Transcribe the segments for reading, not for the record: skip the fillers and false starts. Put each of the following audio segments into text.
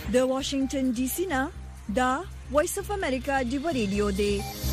د واشنگټن ډي سي نه دا وایس اف امریکا دی ریډیو دی.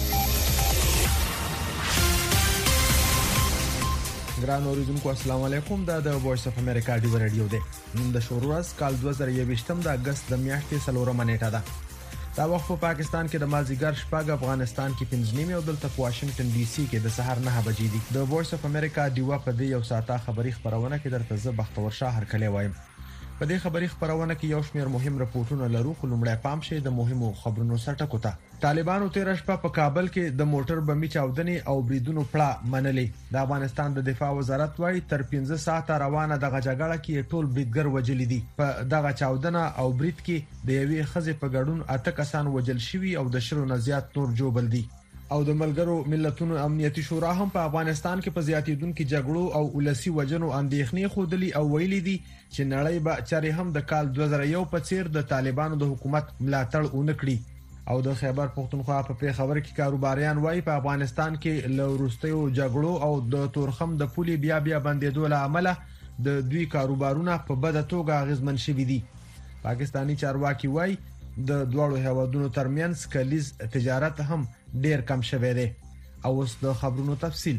ګران اوریدونکو السلام علیکم. دا د وایس اف امریکا دی ریډیو دی. نن د شروع کال 2023 د اگست د میاشتې 4 نیټه ده. دا وخت په پاکستان کې د مازیګر شپږ، افغانستان کې 5 او دلته په واشنگټن ډي سي کې د سحر 9 بجې دي. د وایس اف امریکا دیوا په دې یو ساعته خبری خبرونه کې درته زه بختور شاه هرکلی وایم. په دې خبری خبرونه کې یو شمېر مهم راپورټونه لرو، خو لومړی پام شي د مهمو خبرونو سرټکو ته. طالبانو 13 شپه په کابل کې د موټر بمي چاودنې او بریدونو پړه منلې. د افغانستان د دفاع وزارت وايي تر 15 ساعته روانه دغه جګړه کې ټول بریدګر وجل دي. په دغه چاودنه او برید کې د یوې خزې په ګډون 8 کسان وجل شوي او د 10 نه زیات نور جوړل دي. او د ملګرو ملتونو امنیتي شورا هم په افغانستان کې په زیاتیدونکو جګړو او ولسی وجنو اندېښنې خودلی او ویلي دي چې نړۍ به چاري هم د کال 2001 په څیر د طالبانو د حکومت ملاتړ ونکړي. او د خیبر پختونخوا په پیښور کې کاروباریان وايي په افغانستان کې لوروستیو جګړو او د تورخم د پولي بیا بندیدو له امله د دوی کاروبارونه په بده توګه اغیزمن شوي دي. پاکستانی چارواکي وايي د دوړو هیوادونو ترمنځ کلیز تجارت هم ډیر کم شوی دی. او اوس د خبرونو تفصیل.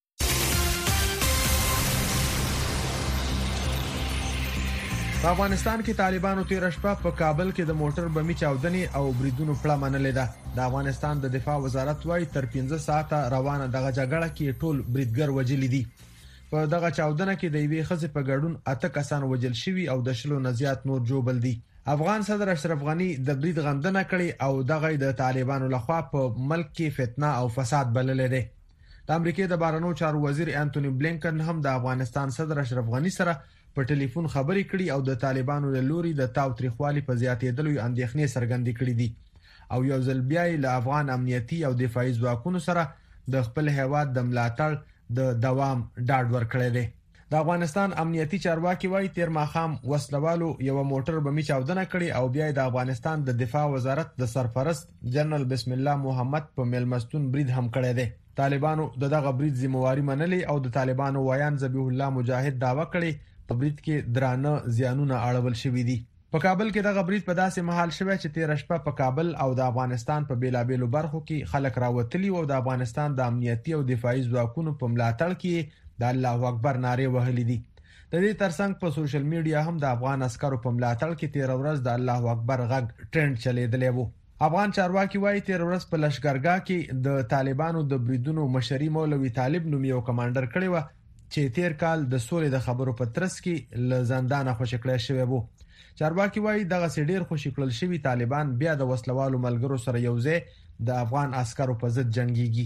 په افغانستان کې طالبانو 13 شپه په کابل کې د موټر بمي چاودنې او بریدونو پړه منلې ده. د افغانستان د دفاع وزارت وايي تر 15 ساعته روانه دغه جګړه کې ټول بریدګر وجل دي. په دغه چاودنه کې د یوې خزې په ګډون 8 کسان وجل شوي او د 10 نه زیات نور جوړل دي. افغان صدر اشرف غنی د برید غندنه کړې او دغه د طالبانو لخوا په ملک کې فتنه او فساد بللې ده. د امریکای د بهرنیو چارو وزیر انټونی بلینکن هم د افغانستان صدر اشرف غنی سره په ټلیفون خبرې کړې او د طالبانو له لوري د تاوتریخوالي په زیاتېدلو اندېښنې څرګندې کړې دي. او یو ځل بیا له افغان امنیتي او دفاعي ځواکونو سره د خپل هیواد د ملاتړ د دوام ډاډ ورکړی دی. د افغانستان امنیتي چارواکي وايي تیر ماښام وسلوالو یو موټر بمي چاودنه کړې او بیا د افغانستان د دفاع وزارت د سرپرست جنرال بسم الله محمد په ملمستون برید هم کړی دی. طالبانو دغه برید ذمہواری منلې او د طالبانو وایان ذبیح الله مجاهد داوا کړی په برید کې درانه زیانونه اړول شوي دي. په کابل کې دغه برید په داسې محل شوی چې 13 شپه په کابل او د افغانستان په بیلابېلو برخو کې خلک راوتلي او د افغانستان د امنیتي او دفاعي ځواکونو په ملاتړ کې د الله اکبر ناره وهلې دي. د دې ترڅنګ په سوشل میډیا هم د افغان عسکرو په ملاتړ کې 13 ورځ د الله اکبر غږ ټرند چلیدلی وو. افغان چارواکي وايي 13 ورځ په لشکرګاه کې د طالبانو د بریدونو مشري مولوي طالب نوم یو کمانډر کړی و چې تیر کال د سولې د خبرو په ترڅ کې له زندانه خوشی کړی شوی وو. چارواکي وايي دغه سډیر خوشی کړل شوی طالبان بیا د وسلوالو ملګرو سره یوځای د افغان عسکرو په ضد جنگيږي.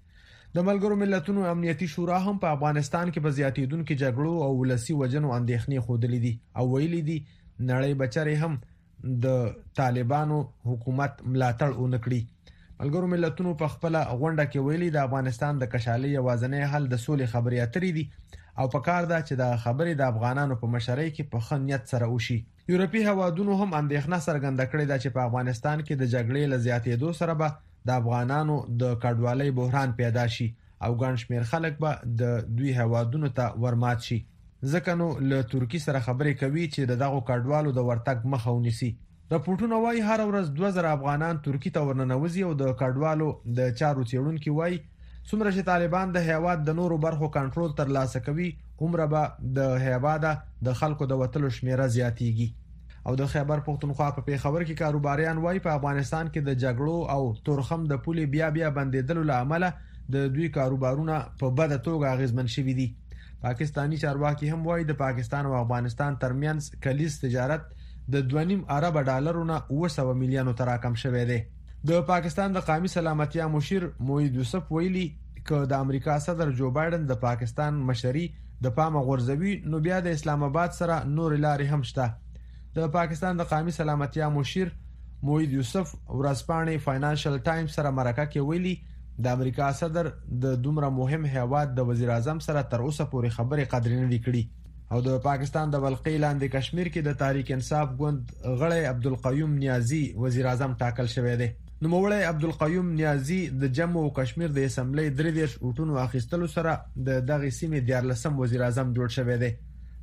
د ملګرو ملتونو امنیتي شورا هم په افغانستان کې په زیاتیدونکو جګړو او ولسی وجنو اندېښنې خودلې دي او ویلي دي نړۍ بچره هم د طالبانو حکومت ملاتړ ونکړي. ملګرو ملتونو په خپل غونډه کې ویلي د افغانستان د کشالۍ یوازنۍ حل د سولې خبرې اترې دي او په کار ده چې د خبرې د افغانانو په مشرۍ کې په خنیت سره وشي. یورپی هوادونو هم اندېښنه څرګنده کړې ده چې په افغانستان کې د جګړې له زیاتېدو سره به د افغانانو د کډوالۍ بحران پیدا شي او ګڼ شمېر خلک به د دوی هوادونو ته ورمات شي. ځکه نو له ترکی سره خبرې کوي چې دغه کډوالو د ورتګ مخه ونیسي. راپورټونه وايي هر ورځ 2000 افغانان ترکی ته ورننوځي او د کډوالو د چارو څېړونکي وايي څومره چې طالبان د هیواد د نورو برخو کنټرول ترلاسه کوي عمره به د هیواده د خلکو د وتلو شمیره زیاتیږي. او د خیبر پختونخوا په پیښور کې کاروباریان وايي په افغانستان کې د جګړو او تورخم د پولي بیا بندیدلو له امله د دوی کاروبارونه په بده توګه اغیزمن شوي دي. پاکستانی چارواکي هم وايي د پاکستان او افغانستان ترمنځ کلیز تجارت د 2.5 ارب ډالرونو 900 میلیونو ته راکم شوی دی. د پاکستان د قومي سلامتیا مشیر موحد یوسف ویلي ک د امریکا صدر جو بایدن د پاکستان مشري د پامه غورځوي نو بیا د اسلام آباد سره نور لارې هم شته. د پاکستان د قومي سلامتیا مشیر موحد یوسف ورځپاڼې فاینانشل ټایمز سره مرکه کې ویلي د امریکا صدر د دومره مهم هیواد د وزیر اعظم سره تر اوسه پورې خبرې قدرې نه کړي. او د پاکستان د ولقې لاندې کشمیر کې د تحریک انصاف ګوند غړی عبدالقیوم نیازی وزیر اعظم ټاکل شوی دی. نوموړی عبدالقیوم نیازی د جموں و کشمیر د اسمبلی 3 اوټونو اخیستلو سره د دغه سیمې 14 وزیر اعظم جوړ شوی دی.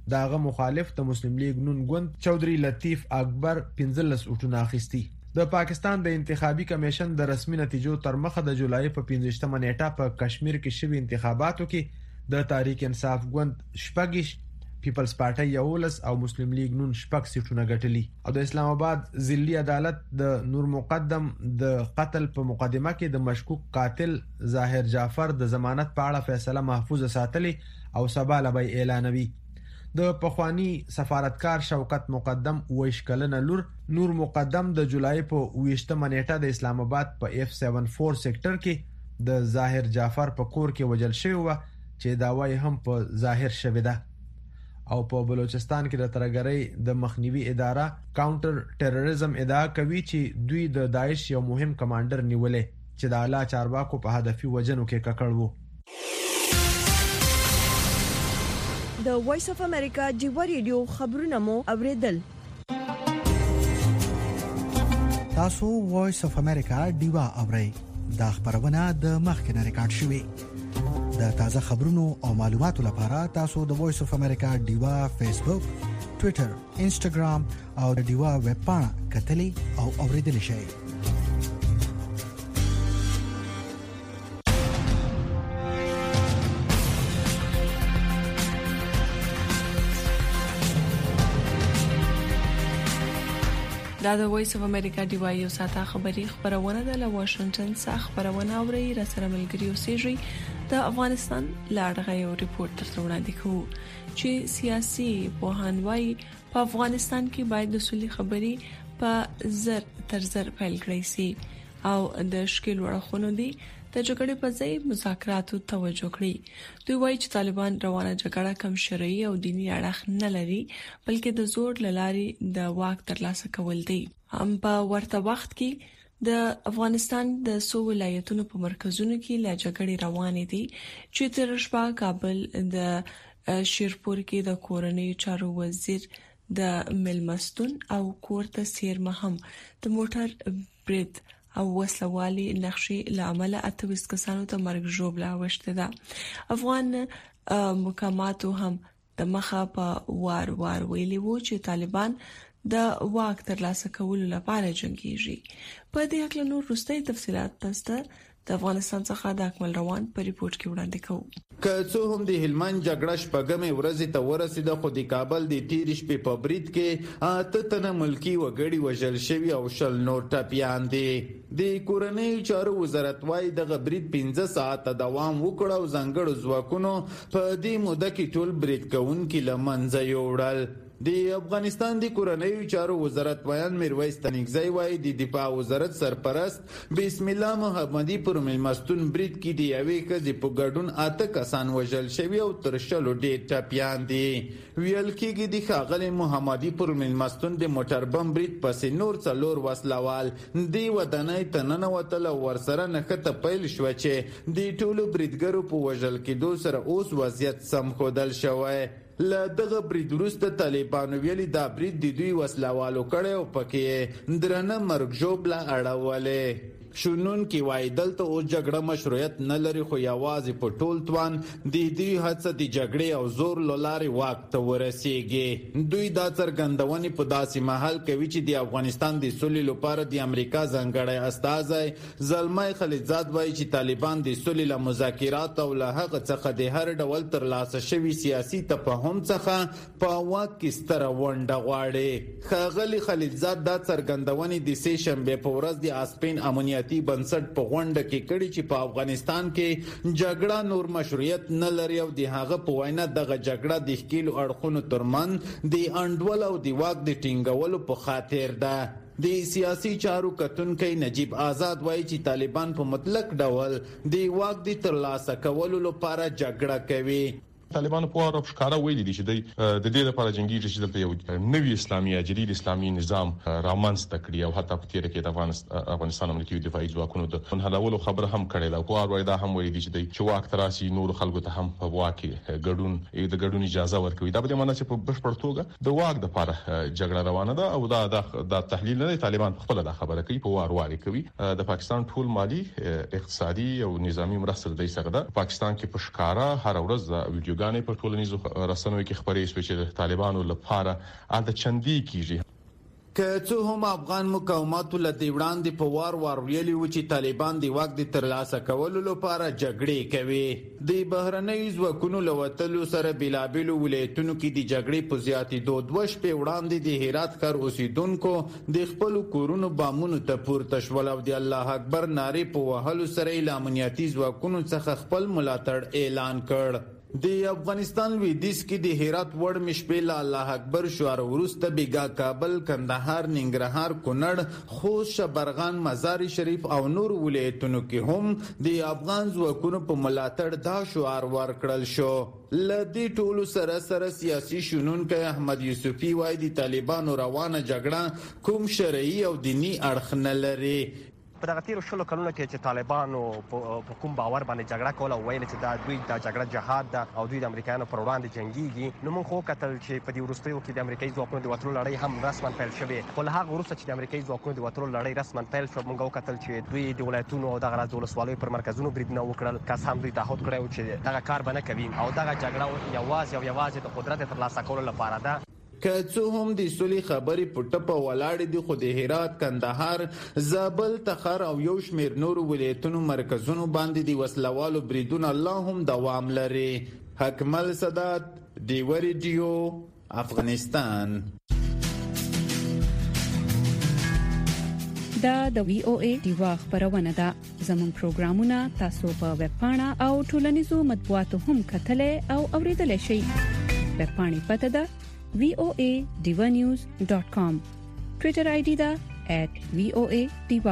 داغه مخالف د مسلم لیگ نون ګوند چودري لطیف اکبر 15 اوټونه اخیستي. د پاکستان د انتخابي کمیشن د رسمي نتیجو تر مخه د جولای په 15مه نیټه په کشمیر کې شوی انتخاباتو کې د تحریک انصاف ګوند شپږ، پیپلز پارټي 11 او مسلم لیگ نون شپږ سیټونه ګټلي. او د اسلام آباد ضلعي عدالت د نور مقدم د قتل په مقدمه کې د مشکوک قاتل ظاهر جعفر د ضمانت په اړه فیصله محفوظ ساتلي او سبا لبی اعلانوي. د پخوانی سفارتکار شوکت مقدم ویش کلنه لور نور مقدم د جولای په 28مه نیټه د اسلام آباد په F74 سېکټر کې د ظاهر جعفر په کور کې وژل شوی و چې داوای هم په ظاهر شوی ده. او په بلوچستان کې د ترګرۍ د مخنیوي اداره کاونټر ټیرریزم ادعا کوي چې دوی د داعش یو مهم کمانډر نیولې چې د اعلی چارواکو په هدفي وژنو کې ککړ وو. د وایس اف امریکا ډیوا ریډیو خبرونه مو اوریدل. تاسو وایس اف امریکا ډیوا اورئ. دا خبرونه د مخکنه ریکارډ شوې. د تازه خبرونو او معلوماتو لپاره تاسو د وایس اف امریکا ډیوا فیسبوک، ټوئیټر، انسټاګرام او د ډیوا ویب پاڼه کتلي او اوریدل شئ. دا د وایس اف امریکا ډیوا یو ساته خبرونه ده له واشنگټن څخه خبرونه اوري. را سره ملګری اوسېږي. د افغانستان لاړغه یو ریپورت تر وړاندې کوو چې سیاسي پوهانوي په افغانستان کې باید د سولې خبري په زر تر زر پیل کړي سي او د شکل ورخونو دي د جګړې په ځای مذاکراتو توجه کړي. دوی وایي چې طالبان روانه جګړه کم شرعي او دینی اړخ نه لري بلکې د زور لاري د واک ترلاسه کول دي. هم په ورته وخت کې د افغانستان د 100 ولایتونو په مرکزونو کې لا جګړې روانې دي چې تر شپه کابل د شیرپور کې د کورنۍ چارو وزیر د ملمستون او کورته سیرمه هم د موټر برید او وسلوالي نقشې لعمل 28 کسانو ته مرګ ژوبله وشته ده. افغان مقاماتو هم د مخه په وار ویلي وو چې طالبان د واک ترلاسه کولو لپاره جنگيږي. په دې اړه نور وروستي تفصيلات تاسو د افغانستان څخه د اکمل روان په ریپورت کې وړاندې کوو. که څو هم د هلمند جګړه شپږمې ورځې ته ورسېده خو د کابل د تیر شپې په برید کې اته تنه ملکی وګړي وژل شوي او شل نور ټپیان دي. د کورنۍ چارو وزارت وايي دغه برید 15 ساعته دوام وکړ او ځانګړو ځواکونو په دې موده کې ټول برید کوونکي له منځه یوړل. د افغانستان د کورنۍ چارو وزارت ویان میرویس تنگزی وایي د دفاع وزارت سرپرست بسم الله محمدي پر ملمستون برید کې دی یوې ښځې په ګډون اته کسان وژل شوي او تر شلو ډېر ټپیان دي. ویل کېږي د ښاغلي محمدي پر ملمستون د موټر بم برید پسې نور څلور وسلوال د ودانۍ ته ننوتل او ورسره نښته پیل شوه چې د ټولو بریدګرو په وژل کېدو سره اوس وضعیت سم ښودل شوی. له دغه برید وروسته طالبانو ویلي دا برید د دوی وسلوالو کړی او پکې درنه مرګ ژوبله اړولې. شنون کې وایي دلته اوس جګړه مشروعیت نه لري خو یوازې په ټول توان د دوی هڅه د جګړې او زور له لارې واک ته ورسیږي. دوی دا څرګندونې په داسې مهال کوي چې د افغانستان د سولې لپاره د امریکا ځانګړی استازی زلمي خلیلزاد وایي چې طالبان د سولې له مذاکرات او له هغه څخه د هر ډول ترلاسه شوي سیاسي تفاهم څخه په واک کې ستره ونډه غواړي. ښاغلي خلیلزاد دا څرګندونې د سې شنبې په ورځ د اسپین امنیتي بنسټ په غونډه کې کړي چې په افغانستان کې جګړه نور مشروعیت نه لري او د هغه په وینا دغه جګړه د ښکیلو اړخونو ترمنځ د انډول او د واک د ټینګولو په خاطر ده. د سیاسي چارو کتونکي نجیب آزاد وایي چې طالبان په مطلق ډول د واک د ترلاسه کولو لپاره جګړه کوي. طالبانو په اړه ښکارا ویلي دي چې د دې لپاره جنگي چې د یو نوي اسلامي اجري اسلامي نظام رامنځته کړي او حتی په تیر کې د افغانستان امنیتي دفاعي ځواکونو د منحلولو خبره هم کړې ده. خو اروای دا هم ویلي دي چې واک تراسي نور خلکو ته هم په واک کې ګډون اجازه ورکوي. دا به معنی چې په بشپړ توګه د واک د لپاره جګړه روانه ده او دا تحلیل نه دی. طالبان خپل دا خبره کوي په وارواري کوي. د پاکستان ټول مالی اقتصادي او نظامی مرسته د دې سره ده. پاکستان کې په ښکارا هر ورځ ویډیو ویډیوګانې په ټولنیزو رسنیو کې خبرې شوې چې د طالبانو لپاره د چندي کیږي. که څه هم افغان مقاومت له دې وړاندې په وار ویلي و چې طالبان د واک د ترلاسه کولو لپاره جګړې کوي. د بهرنیو ځواکونو له وتلو سره بېلابېلو ولایتونو کې د جګړې په زیاتېدو 2 شپې وړاندې د هرات ښار اوسیدونکو د خپلو کورونو بامونو ته پورته شول او د الله اکبر نارې په وهلو سره یې له امنیتي ځواکونو څخه خپل ملاتړ اعلان کړ. د افغانستان لویدیځ کې د هرات وړ مشبل الله اکبر شعار ورسته بیګا کابل، کندهار، ننګرهار، کونړ، خوست، شبرغان، مزار شریف او نور ولایتونو کې هم د افغان ځواکونو په ملاتړ دا شعار ورکړل شو. لدې ټولو سره سیاسي شنونکي احمد یوسفي وايي د طالبانو روانه جګړه کوم شرعي او دینی اړخ نه لري. په دغه تیر شلو کلونو کې چې طالبانو په کوم باور باندې جګړه کوله او ویل چې دا دوی د جګړه جهاد ده او دوی د امریکایانو پر وړاندې جنگيږي، نو موږ خو کتل چې په دې وروستیو کې د امریکایي ځواکونو د وټرو لړۍ هم رسما پیل شوې. خو له هغه وروسته چې د امریکایي ځواکونو د وټرو لړۍ رسما پیل شو، موږ وکتل چې دوی د ولایتونو او دغه ولسوالیو پر مرکزونو بریدونه وکړل. کس هم دوی تعهد کړی و چې دغه کار به نه کوي او دغه جګړه یوازې د قدرت ترلاسه کولو لپاره ده. که څه هم د سولې خبرې په ټپه ولاړې دي، خو د هرات، کندهار، زابل، تخار او یو شمېر نورو ولایتونو مرکزونو باندې د وسلوالو بریدونه لا هم دوام لري. حکمل سادات، ډیو ریډیو، افغانستان. دا د وی او ای ډیوا خبرونه ده. زموږ پروګرامونه تاسو په ویب پاڼه او ټولنیزو مطبوعاتو هم کتلې او اوریدلای شئ. ویب پاڼې پته ده voadivanews.com. Twitter ID da @voadiva.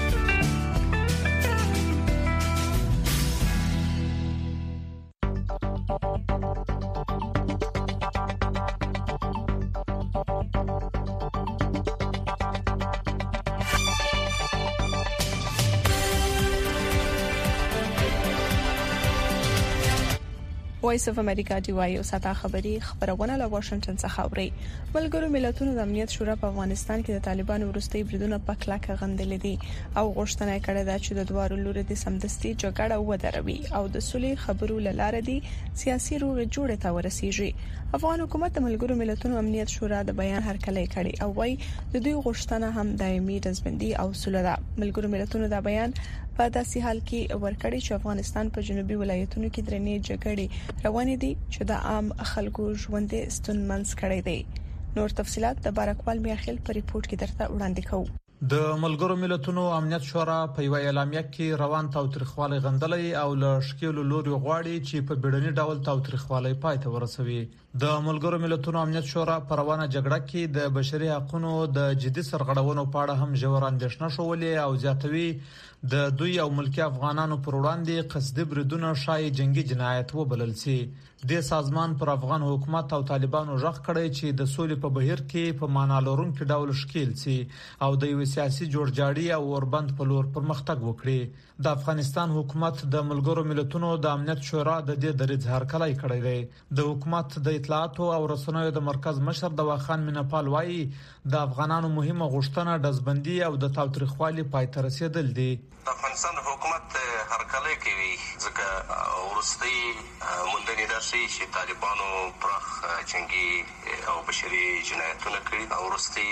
وایس اف امریکا دی وایي او ساته خبرونه له واشنگټن څخه اوري. ملګرو ملتونو د امنیت شورا په افغانستان کې د طالبانو وروستي بریدونه په کلکه غندلې دي او غوښتنه کړې ده چې د دوارو لوري د سمدستي جګړه ودروي او د صلح خبرو لاره دي سیاسي روغ جوړه ته ورسیږي. افغان حکومت د ملګرو ملتونو امنیت شورا د بیان هرکلی کړي او وايي د دوی غوښتنه هم دایمي رضبندي او صلح ده. ملګرو ملتونو دا بیان په داسې حال کې ورکړی چې افغانستان په جنوبي ولایتونو کې درنې جګړې روانې دي چې د عام خلکو ژوند ستونزمن کړي دي. نور تفصيلات د بارکوال میاخیل په ریپورت کې درته وړاندې کوو. د ملګرو ملتونو امنیت شورا په یو اعلامیه کې روان تاوتریخوالي غندلې او له شکیلو لوري غواړي چې په بیړني ډول تاوتریخوالي پای ته ورسوي. د ملګرو ملتونو امنیت شورا په روانه جګړه کې د بشري حقوقو د جدي سرغړونو په اړه هم ژور اندېښنه شولې او زیاتوي د دوی او ملکی افغانانو پر وړاندې قصدي بریدونه شای جنگي جنایت وبلل سي. د سازمان پر افغان حکومت او طالبانو ژغ کړی چې د سولې په بهیر کې په معنا لرونکو ډول شکیل سي او د یو سیاسي جوړجاړي او اوربند په لور پرمختګ وکړي. د افغانستان حکومت د ملګرو ملتونو د امنیت شورا د دې درې ځهرکلای کړی دی. د حکومت د اطلاعات او رسنیو د مرکز مشر دواخان مینپال وایي د افغانانو مهمه غوښتنه دزبندي او د تاوتریخوالي پای ته رسیدل دي. افغانستان حکومت هرکلی کوي ځکه ورستي موندنې درشي چې طالبانو پرخ جنگي او بشري جنایتونه کړي او ورستي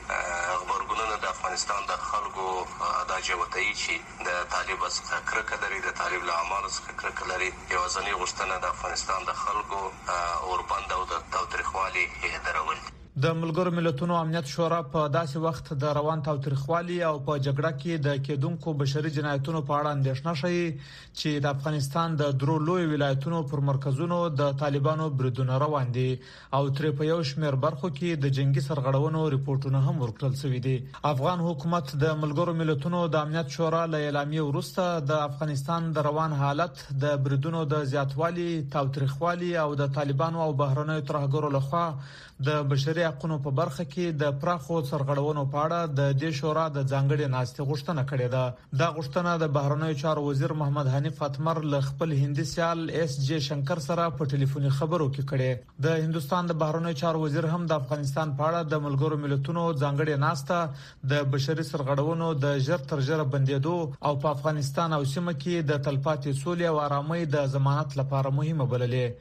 خبرګونونه د افغانستان د خلکو د جوړتای چې د طالب څخه کرکه لري، د طالب له اعمالو څخه کرکه لري. یو ځنی غوښتنه د افغانستان د خلکو اوربند او د تاوتریخوالي هدرول. د ملګرو ملتونو امنیت شورا په داسې وخت د روان تاوتریخوالي او په جګړه کې د کېدونکو بشري جنایتونو په اړه اندېښنه شوي چې د افغانستان د درو لوی ولایتونو پر مرکزونو د طالبانو بریدونه روان دي او تر په یو شمېر برخو کې د جنگي سرغړونو ریپورتونه هم ورکړل شوي دي. افغان حکومت د ملګرو ملتونو د امنیت شورا له اعلامیې وروسته د افغانستان د روان حالت د بریدونو د زیاتوالي، تاوتریخوالي او د طالبانو او بهرنیو ترهګرو لخوا د بشري حقوقو په برخه کې د پراخو سرغړونو په اړه د دې شورا د ځانګړي ناستې غوښتنه کړې ده. دا غوښتنه د بهرنیو چارو وزیر محمد حنیف اتمر له خپل هندي سیال اس جی شنکر سره په ټلیفوني خبرو کې کړې. د هندستان د بهرنیو چارو وزیر هم د افغانستان په اړه د ملګرو ملتونو ځانګړي ناسته د بشري سرغړونو د ژر تر ژره بندیدو او په افغانستان او سیمه کې د تلپاتې سولې او آرامۍ د ضمانت لپاره مهمه بللې.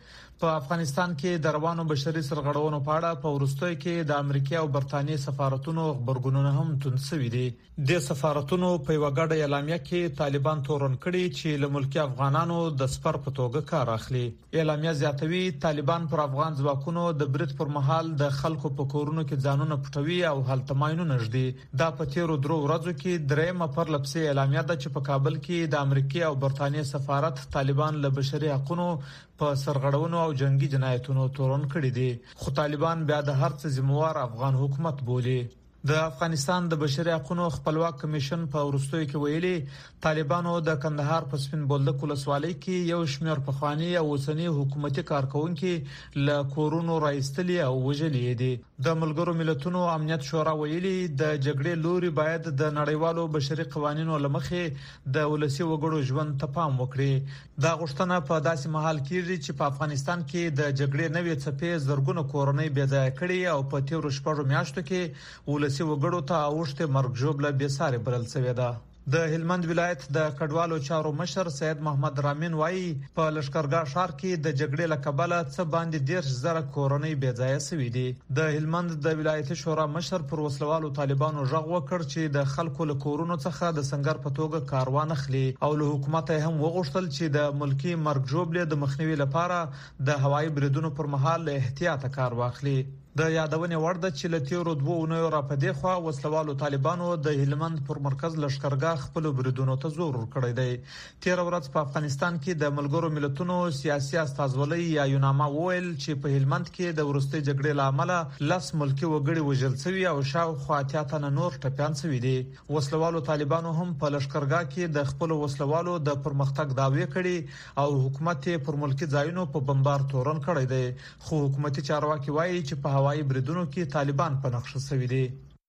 په افغانستان کې د روانو بشري سرغړونو په اړه په ورستۍ کې د امریکا او برتانیې سفارتونو خبرګونونه هم تونسوي دي. د سفارتونو په وګړه اعلامیه کې طالبان تورن کړي چې له ملکی افغانانو د سپر په توګه کار اخلي. اعلامیه زیاتوي طالبان پر افغان ځواکونو د برید پر مهال د خلکو په کورونو کې ځانونه پټوي او هلته ماينونه ږدي. دا په تیرو درو ورځو کې درېمه پر لپسې اعلامیه ده چې په کابل کې د امریکا او برتانیې سفارت طالبان له بشري حقوقو په سرغړونو او جنگي جنایتونو تورن کړي دي، خو طالبان بیا د هر څه ذمہوار افغان حکومت بولي. د افغانستان د بشري حقوقو خپلواک کمیشن په ورستوي کې ویلي طالبانو د کندهار په سپین بولدک ولسوالۍ کې یو شمېر پخوانی او اوسنی حکومتي کارکونکو له کورونو راایستلي او وژلي دي. د ملګرو ملتونو امنیت شورا ویلي د جګړې لوري باید د نړیوالو بشري قوانینو لمخې د ولسی وګړو ژوند ته پام وکړي. دا غوښتنه په داسې مهال کېږي چې په افغانستان کې د جګړې نوې څپې زرګونو کورنۍ بې ځای کړي او په تیرو شپږو میاشتو کې ولسی وګړو ته اوښته مرګ ژوبله بې ساري بلل شوې ده. د هلمند ولایت د کډوالو چارو مشر سید محمد رامین وایي په لشکرګاه ښار کې د جګړې لکبله څه باندې 10,000 کورنۍ بې ځای شوې دي. د هلمند د ولایتي شورا مشر پر وسلوالو طالبانو ژغ وکړ چې د خلکو له کورونو څخه د سنگر په توګه کاروان اخلي او له حکومت هم وغوښتل چې د ملکی مرګ ژوبله د مخنیوي لپاره د هوایي بریدونو پر مهال احتیاط کار واخلي. د یادونې وړ ده چې له تیرو 2 اونیو را پدې خوا وسلوالو طالبانو د هلمند پر مرکز لشکرګاه خپل بریدونو ته زور ورکړی دی. تیر ورځ په افغانستان کې د ملګرو ملتونو سیاسي استازولۍ یا یوناما وویل چې په هلمند کې د ورستۍ جګړې لامل 10 ملکی وګړي وژل شوي او شاوخوا 80 تنه نور ټپيان شوي دي. وسلوالو طالبانو هم په لشکرګاه کې د خپل وسلوالو د پرمختګ دعوی کړي او حکومت پر ملکی ځایونو په بمبار تورن کړی دی، خو حکومتي چارواکي وایي چې په هوایي بریدونو کې طالبان په نقش شوي دي.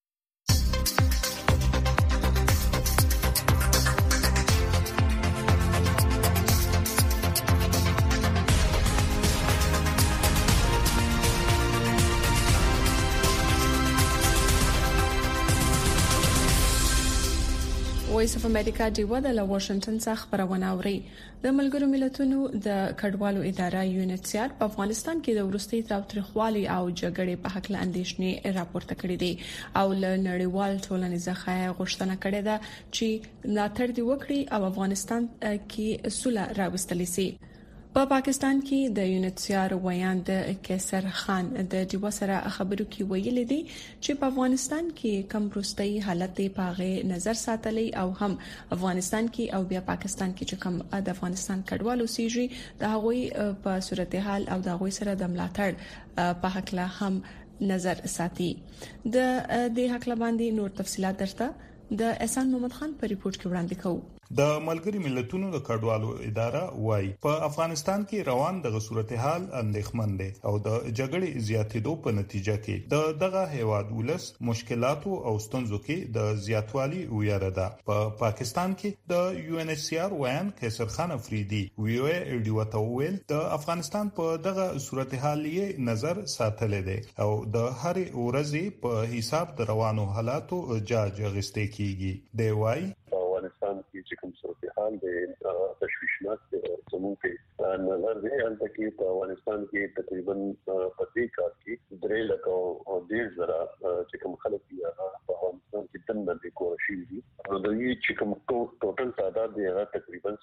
وایس اف امریکا دیوا د واشنگټن څخه خبرونه اوري. د ملګرو ملتونو د کډوالو اداره یونیسیار په افغانستان کې د ورستي تاوتریخوالي او جګړې په حق له اندېښنې راپورته کړې دي او له نړیوال ټولنې څخه غوښتنه کړې ده چې ملاتړ دی وکړي او افغانستان کې صلح راوستل شي. په پاکستان کې د یونیسیار ویاند کیسر خان د دیوا سره خبرو کې ویلي دي چې په افغانستان کې کم وروستي حالت په غي نظر ساتلي او هم افغانستان کې او بیا پاکستان کې چې کم د افغانستان کډوالو سیږي د هغوی په صورتحال او د هغوی سره د ملاتړ په حق له هم نظر ساتي. د دې حق له باندې نور تفصيلات درته د احسان محمد خان په ریپورت کې وړاندې کوو. د ملګری ملتونو د کډوالو اداره وایي په افغانستان کې روان د صورتحال اندېښمن دي او د جګړې زیاتېدو په نتیجه کې دغه هیواد ولس مشکلاتو او ستونزو کې د زیاتوالي ویره ده. په پاکستان کې د یو ان ایچ سی آر ویان کیسر خان افریدي ویو ډیوټاویل د افغانستان په دغه صورتحال یې نظر ساتل دي او د هر ورځې په حساب د روانو حالاتو جاج غستې کیږي. دی وایي افغانستان کې چې کوم صورتحال د تشویشناک زموږ په نظر دی هلته کې په افغانستان کې تقریبا په دې کال کې 3 لک او 10,000 چې کوم خلک دي په افغانستان کې تنه د کورشي دي او د یي چې کوم ټوټل تعداد دی هغه تقریبا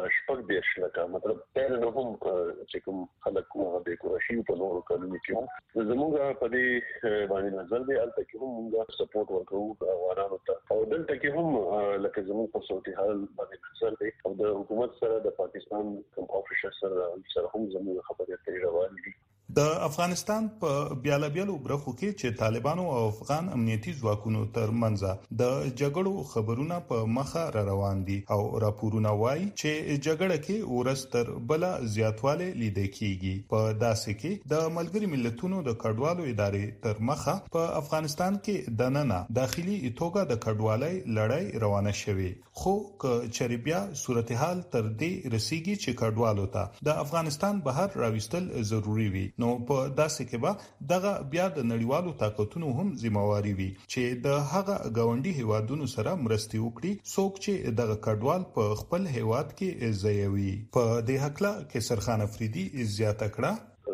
10 لک مطلب تر نو هم چې کوم خلک د کورشي په نورو کلونو کې زموږ په دې باندې نظر دی هلته کې هم موږ سپورټ ورکوو افغانانو ته او دلته کې هم لکه زموږ په صورتحال باندې نظر دی او د حکومت سره د پاکستان کوم افیشل سره هم زموږ خبرې اترې روانې دي. د افغانستان په بیلابیلو برخو کې چې طالبانو او افغان امنیتي ځواکونو ترمنځ د جګړو خبرونه په مخه را روان دي او راپورونه وایي چې جګړه کې ورستر بل زیاتواله لیدل کیږي. په داسې کې د ملګری ملتونو د کډوالو ادارې تر مخه په افغانستان کې د نننه داخلي توګه د کډوالۍ لړۍ روانه شوه، خو ک چریبیا صورتحال تر دې رسیږي چې کډوالو ته د افغانستان بهر راوستل ضروری وي. نو په داسې کې به دغه بیا د نړیوالو طاقتونو هم ذمہواری وي چې د هغه غونډي هیوادونو سره مرستي وکړي څوک چې دغه کډوال په خپل هیواد کې ځایوي. په دې حق لا کیسر خان افریدي زیاته کړه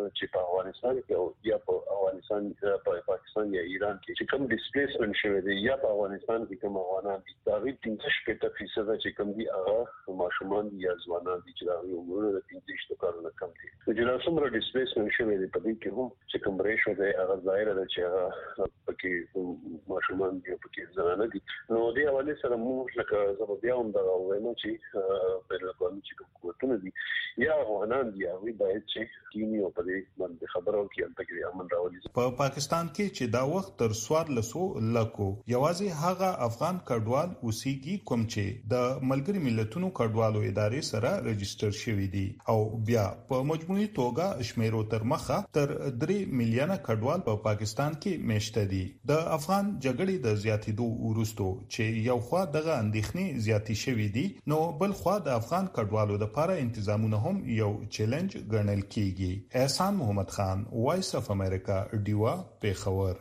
افغانستان کې او یا په افغانستان په پاکستان یا ایران کې چې کوم ډیسپلیسمنت شوی دی یا په افغانستان کې کوم افغانان دي دا غي 15% چې کوم دي هغه ماشومان دي یا ځوانان دي چې دا عمرونه 15 کارونه کم دي چې لا څومره ډیسپلیسمنت شوی دی په دې کې هم چې کوم ریشو دی هغه ظاهر ده چې هغه پکې ماشومان دي پکې زنانه دي نو دې حواله سره موږ لکه زه بیا هم دا وایم چې په لکه چې کومه دي یا افغانان دي هغه باید چې کینی او په دې باندې خبرو کې انته کې امن راولي په پاکستان کې چې دا وخت تر 1400 لکو یوازې هغه افغان کډوال اوسېږي کوم چې د ملګری ملتونو کډوالو ادارې سره رجستر شوی دي او بیا په مجموعي توګه شمیرو تر مخه تر 3 میلیونه کډوال په پاکستان کې میشته دي د افغان جګړې د زیاتیدو وروسته چې یو خوا دغه اندېښنې زیاتی شوې دي نو بل خوا د افغان کډوالو لپاره تنظیمونه هم یو چیلنج ګڼل کیږي احسان محمد خان وایس اف امریکا ډیوا پیښور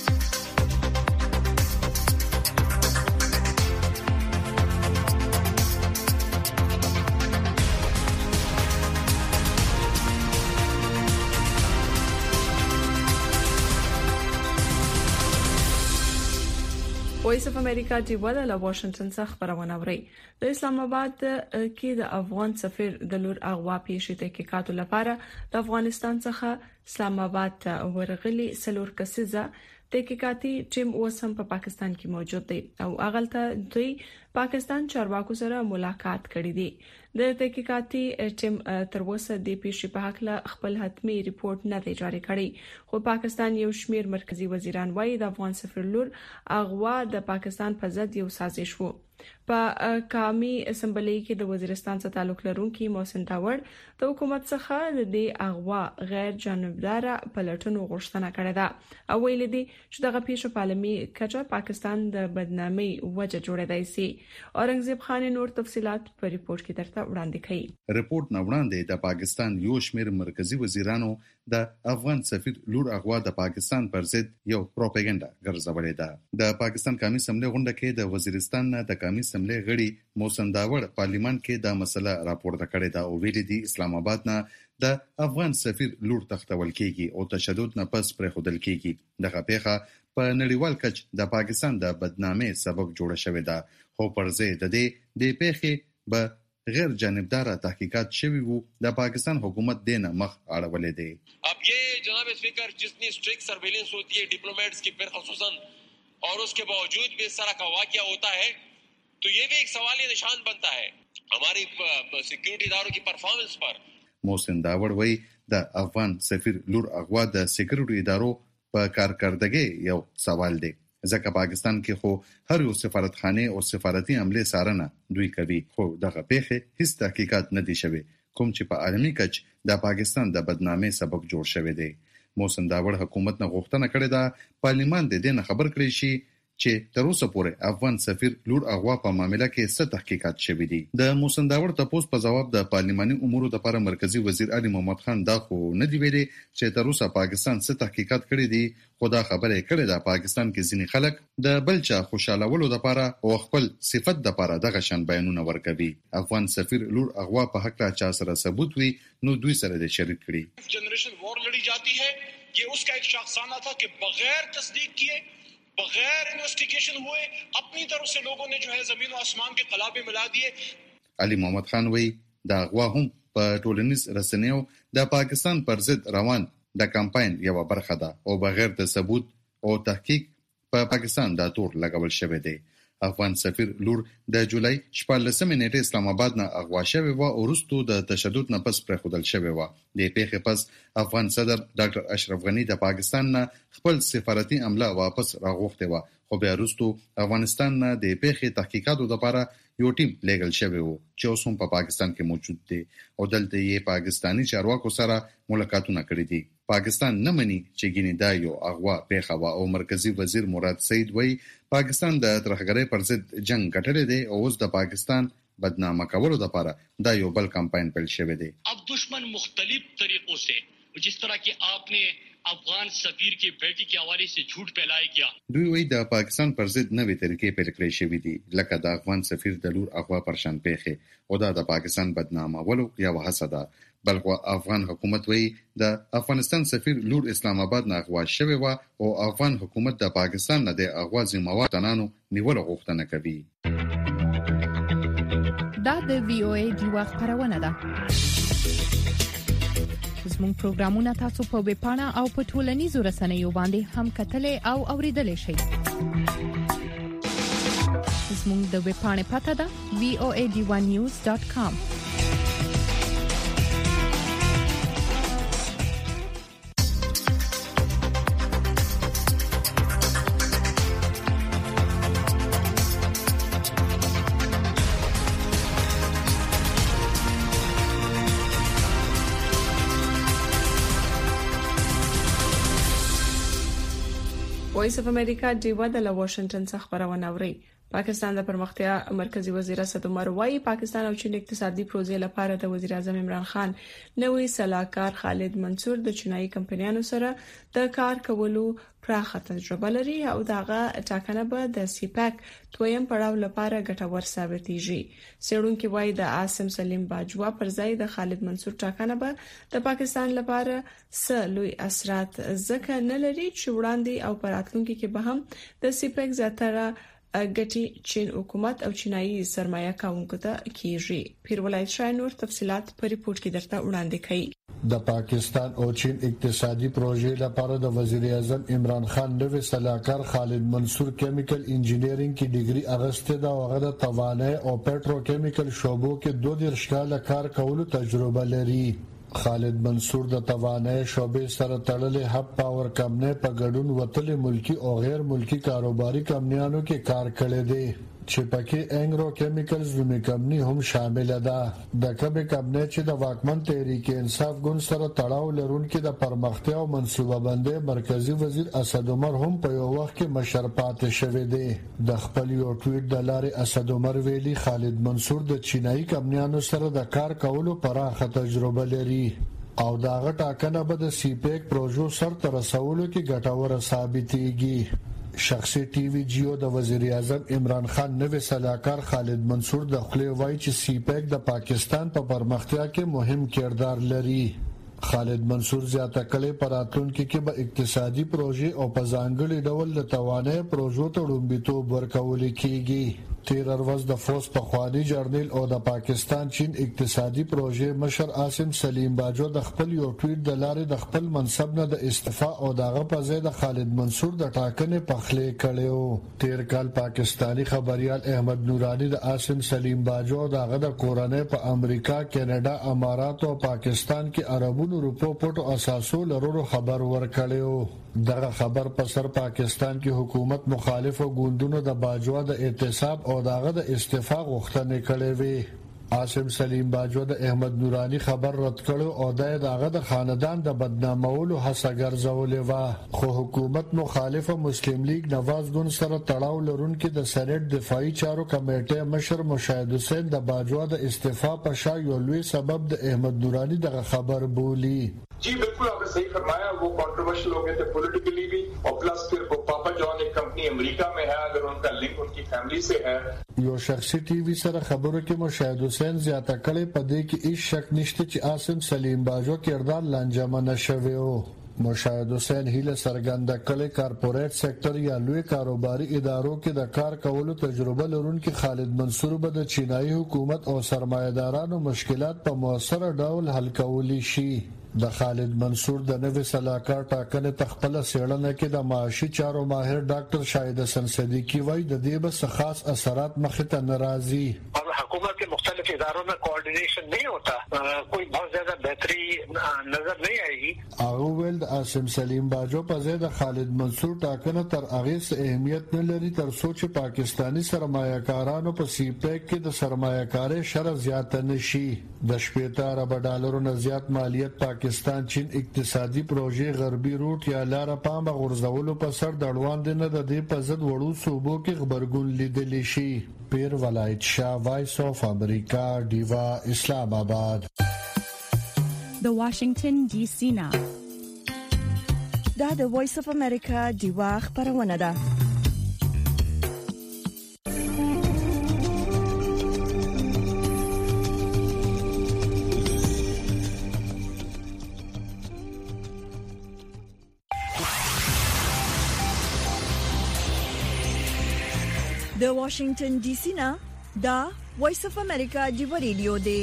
وایس اف امریکا دی له واشنگټن څخه خبرونه اوري د اسلام آباد کې د افغان سفیر د لور اغوا پیښې تحقیقات لپاره د افغانستان څخه اسلام آباد ته ورغلي سلور کسیزه تحقیقاتي ټیم اوسم په پاکستان کې موجود دی او اغلته دوی پاکستان چارواکو سره ملاقات کړی دی د تحقیقاتي ټیم تر اوسه د پیښې په حق له خپل حتمی ریپورت نه دی جاری کړی خو پاکستان یو شمیر مرکزی وزیران وایي د افغان سفیر لور اغوا د پاکستان په ضد یو سازش وو په قومي اسمبلی کې د وزیرستان سره تعلق لرونکي محسن داوړ د حکومت څخه د اغوا غیر جانبدار پلټنو غوښتنه کړې ده او ویل دي چې دغه پیښه په عالمي کچه پاکستان د بدنامۍ وجه جوړېدای شي اورنګزیب خان نور تفصيلات په ریپورت کې درته وړاندې کړي ریپورت نو وړاندې د پاکستان یو شمیر مرکزی وزیرانو د افغان سفیر لور اغوا د پاکستان پر ضد یو پروپاګاندا ګرځولې ده د پاکستان قومي اسمبلی غونډه کې د وزیرستان نه د قومي اسمبلی غړي محسن داوړ پارلیمان کې د مسله راپورته کړې ده او ویلي دي اسلام آباد نه د افغان سفیر لور تختول کیږي او تشدد نه پس پر خودل کیږي دغه پیښه په نړیوال کچ د پاکستان د بدنامۍ سبب جوړه شوې ده خو پر ضد د دې پیښې به غیر جانبدار تحقیقات شوی وو د پاکستان حکومت دینه مخ اړولې دي اب یہ جناب اسپیکر جتنی اسٹرکٹ سرویلنس ہوتی ہے ڈپلومیٹس کی پھر خصوصاً اور اس کے باوجود بھی اس طرح کا واقعہ ہوتا ہے تو یہ بھی ایک سوالی نشان بنتا ہے ہماری سیکیورٹی اداروں کی پرفارمنس پر محسن داوړ وایي د افغان سفیر لور اغوا د سیکیورټي ادارو په کارکړدګۍ یو سوال دی ځکه پاکستان کې خو هر یو سفارتخانه او سفارتي عمله سارنه دوی کوي خو دغه پیښه هیڅ تحقیقات نه دي شوی کوم چې په عالمي کچ د پاکستان د بدنامۍ سبب جوړ شوی دی محسن داوړ حکومت نه غوښتنه کړې ده پارلیمان د دې خبر کړی شي چې تر اوسه پورې افغان سفیر لور اغوا په معاملې کې څه تحقیقات شوي دي د محسن داوړ تاسو په جواب د پارلیماني امورو لپاره مرکزی وزیر علي محمد خان دا خو نه دی ویلي چې تر اوسه پاکستان څه تحقیقات کړي دي خو دا خبره کړې ده پاکستان کې ځینې خلک د بلچا خوشالولو لپاره او خپل صفت لپاره دغه شان بیانونه ورکوي افغان سفیر لور اغوا په حق لا چا سره ثبوت وي نو دوی سره د شریک کړي جنریشن وار لڑی جاتی ہے یہ اس کا ایک شخصانہ تھا کہ بغیر تصدیق کیے بغیر انویسٹیگیشن ہوئے اپنی طرف سے لوگوں نے جو ہے زمین و آسمان کے قلابے ملا دیے علي محمد خان وی دا غوا هم په ټولنیز رسنیو د پاکستان پر ضد روان د کمپاین یو برخه ده او بغیر د ثبوت او تحقیق په پاکستان دا تور لګول شوی دی افغان سفیر لور د جولای 14 نیټه اسلام آباد نه اغوا شوی و او وروسته د تشدد نه پس پر خودل شوی و د پیښې پس افغان صدر ډاکټر اشرف غنی د پاکستان نه خپل سفارتي عمله واپس راغوښته و خو بیا وروسته افغانستان نه د پیښې تحقیقاتو لپاره یو ټیم لیګل شوی و چې اوس هم په پاکستان کې موجود دی او دلته یې پاکستانی چارواکو سره ملاقاتونه کړي دي پاکستان نه مني چې ګینه دا یو اغوا پیښه و او مرکزی وزیر مراد سید وای پاکستان د ترهګرۍ پر ضد جنگ ګټل دی او اوس د پاکستان بدنامه کولو لپاره دا یو بل کمپاین پیل شوی دی اب دشمن مختلف طریقوں سے جس طرح کہ آپ نے افغان سفیر کی بیٹی کے حوالے سے جھوٹ پھیلایا گیا دوی وایي د پاکستان پر ضد نوې طریقې پیل کړې شوې دي لکه د افغان سفیر د لور اغوا پر شان پیښه او دا د پاکستان بدنامولو یا وحسده بلخو افغان حکومت وی د افغانستان سفیر لور اسلام آباد نه اغوا شوی و او افغان حکومت د پاکستان نه د اغوا ذمہوار تنانو نیول غوښتنه کوي. دا د وی او ای ډیوا خبرونه ده. زموږ پروګرامونه تاسو په ویب پاڼه او په ټولنیزو رسنیو باندې هم کتلې او اوریدلې شئ. زموږ د ویب پاڼې پته ده voadivanews.com. وایس اف امریکا ډیوا د واشنگټن څخه خبرونه اوري. پاکستان د پرمختیا مرکزی وزیر اسد عمر وايي پاکستان او چین اقتصادي پروژې لپاره د وزیر اعظم عمران خان نوې صلاحکار خالد منصور د چینایي کمپنیانو سره د کار کولو پراخه تجربه لري او دغه ټاکنه به د سیپاک تویم پړاو لپاره ګټور ثابتېږي. سړونکو وايي د عاصم سلیم باجوا پر ځای د خالد منصور ټاکنه به د پاکستان لپاره سلوي اثرات ځکه نه لري چې وړاندې او پراتلونکو کې به هم د سیپاک زیاتره ګټي چین حکومت او چینایي سرمایه کارونکو ته کیږي. پیر ولایت شاه نور تفصيلات په ریپورت کې درته وړاندې کړي. د پاکستان او چین اقتصادي پروژې لپاره د وزیر اعظم عمران خان نوې صلاحکار خالد منصور کیمیکل انجینیرینګ کې ډیګري اغسته دا هغه د توانایي او پټروکیمیکل شعبو کې 2 کال کار کولو تجربه لري. خالد منصور د توانایي شعبې سره تړلې هب پاور کمپنۍ په ګډون وتلې ملکی او غیر ملکی کاروباري کمپنیانو کې کار کړی دی چې پکې انګرو کیمیکلز نومي کمپنۍ هم شامل ده. د کبه کمپنۍ چې د واکمن تحریک انصاف ګوند سره تړاو لرونکي د پرمختیا او منصوبه بندۍ مرکزی وزیر اسد عمر هم په یو وخت کې مشر پاتې شوی دی. د خپل یو ټویټ د لارې اسد عمر ویلي خالد منصور د چینایي کمپنیانو سره د کار کولو پراخه تجربه لري او داغه ټاکنه به د سیپیک پروژو سر تر رسولو کې ګټوره ثابتېږي. شخصي ټي وي جیو د وزیر اعظم عمران خان نوې صلاحکار خالد منصور د خپل وای چې سیپیک د پاکستان په پرمختیا کې مهم کردار لري. خالد منصور زیاته کړي پراتونکو کې به اقتصادي پروژې او په ځانګړي ډول د توانایي پروژو ته لومړیتوب ورکول کیږي. تیر ورځ د فوس په خواني جرنل او د پاکستان چین اقتصادي پروژې مشر عاصم سلیم باجو د خپل یو ټویټ د لارې د خپل منصب نه د استعفا او دغه په ځای د خالد منصور د ټاکنې پخلې کړو. تیر کال پاکستانی خبريال احمد نورانی د عاصم سلیم باجو دغه د کورنۍ په امریکا، کینیډا، امارات او پاکستان کې عربونو روپو پټو اساسو لرلو خبر ورکړیو. دغه خبر په سر پاکستان کې حکومت مخالفو ګوندونو د باجوا د اعتصاب او داغه د استعفا غوښتنې کړې وې. عاصم سلیم باجوا د احمد نورانی خبر رد کړو او دغه د خاندان د بدنامولو هڅه ګرځولې و. خو حکومت مخالفه مسلم لیگ نواز ګوند سره تړاو لرونکي د سېنات دفاعي چارو کمیټې مشر مشاهد حسین د باجوا د استعفا په شا یو لوی سبب د احمد نورانی دغه خبر بولی. जी बिल्कुल आपने सही फरमाया, वो कंट्रोवर्शियल हो गए थे पॉलिटिकली भी और प्लस फिर वो पापा जॉन एक कंपनी अमेरिका में है, अगर उनका लिंक उनकी फैमिली से है. یو شخصي ټي وي سره خبرو کې مشاهد حسین زیاته کړي په دې کې هیڅ شک نشته چې عاصم سلیم باجو کردار لنجمه نشوي. مشاهد حسین هیله سرګنده کړي کارپوریټ سېکټر یا لوی کاروباري ادارو کې د کار کولو تجربه لرونکي خالد منصور به د چینایي حکومت او سرمایه‌دارانو مشکلات په موثر ډول حل کولی شي. د خالد منصور د نوې صلاحکار ټاکنې تخپل سیړنه کې د معاشي چارو ماهر ډاکټر شاهد حسن صدیقی وایي د دې به خاص اثرات مخ ته ناراضي. और हुकूमत के मुख्तलिफ इदारों में कोऑर्डिनेशन नहीं होता, कोई बहुत ज्यादा बेहतरी नजर नहीं आएगी. هغه ول د عاصم سلیم باجو په ځای د خالد منصور ټاکنه تر اغیز اهمیت نه لري تر سوچ پاکستانی سرمایه‌کارانو په سیپیک کې د سرمایه‌کاري شر زیات نشي. د 18 ارب ډالرو نه زیات مالیت پاکستان چین اقتصادي پروژې غربي روټ یا لار پام غورځولو په سر دړوان دي نه د دې په ضد وړو صوبو کې خبرګون لیدل شي. پیر ولایت شاه وایس اف امریکا دیوا اسلام آباد. د واشنگټن ډي سي نه دا د وایس اف امریکا دیوا خبرونه ده. د واشنگټن ډي سي نه دا وایس اف امریکا دی ریډیو دی.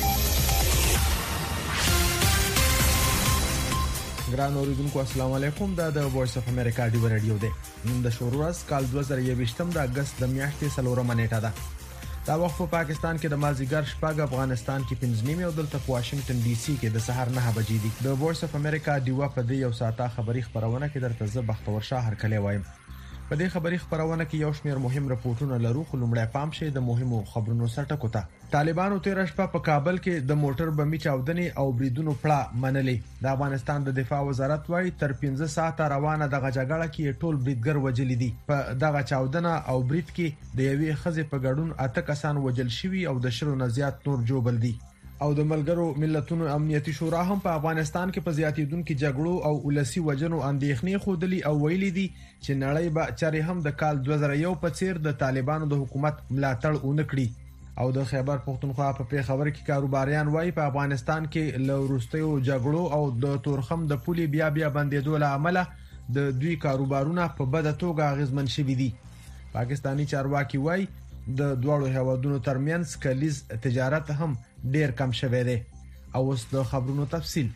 ګران اوریدونکو السلام علیکم. دا د وایس اف امریکا دی ریډیو دی. نن د شورورس کال 2023 د اگست د میاشتې 4 نیټه ده. دا وخت په پاکستان کې د مازیګر شپږ، افغانستان کې 5 او دلته په واشنگټن ډي سي کې د سحر 9 بجې دي. د وایس اف امریکا دی په دې یو ساعته خبری خبرونه کې درته زه بختور شاه هرکلی وایم. په دې خبری خبرونه کې یو شمېر مهم راپورټونه لرو، خو لومړی پام شي د مهمو خبرونو سره ټکوته. طالبانو 13 شپه په کابل کې د موټر بمي چاودنې او بریدونو پړه منلې. د افغانستان د دفاع وزارت وايي تر 15 ساعته روانه دغه جګړه کې ټول بریدګر وجل دي. په دغه چاودنه او برید کې د یوې خزې په ګډون 8 کسان وجل شوي او د 10 نه زیات نور جوړل دي. او د ملګرو ملتونو امنیتي شورا هم په افغانستان کې په زیاتیدونکو جګړو او ولسی وجنو اندېښنې خودلی او ویلي دي چې نړۍ به چاري هم د کال 2001 په څیر د طالبانو د حکومت ملاتړ ونکړي. او د خیبر پختونخوا په پیښور کې کاروباریان وايي په افغانستان کې له وروستیو جګړو او د تورخم د پولي بیا بندیدو له امله د دوی کاروبارونه په بده توګه اغیزمن شوي دي. پاکستانی چارواکي وايي د دوړو هیوادونو ترمنځ کلیز تجارت هم ډیر کم شوی دی. او اوس د خبرونو تفصیل.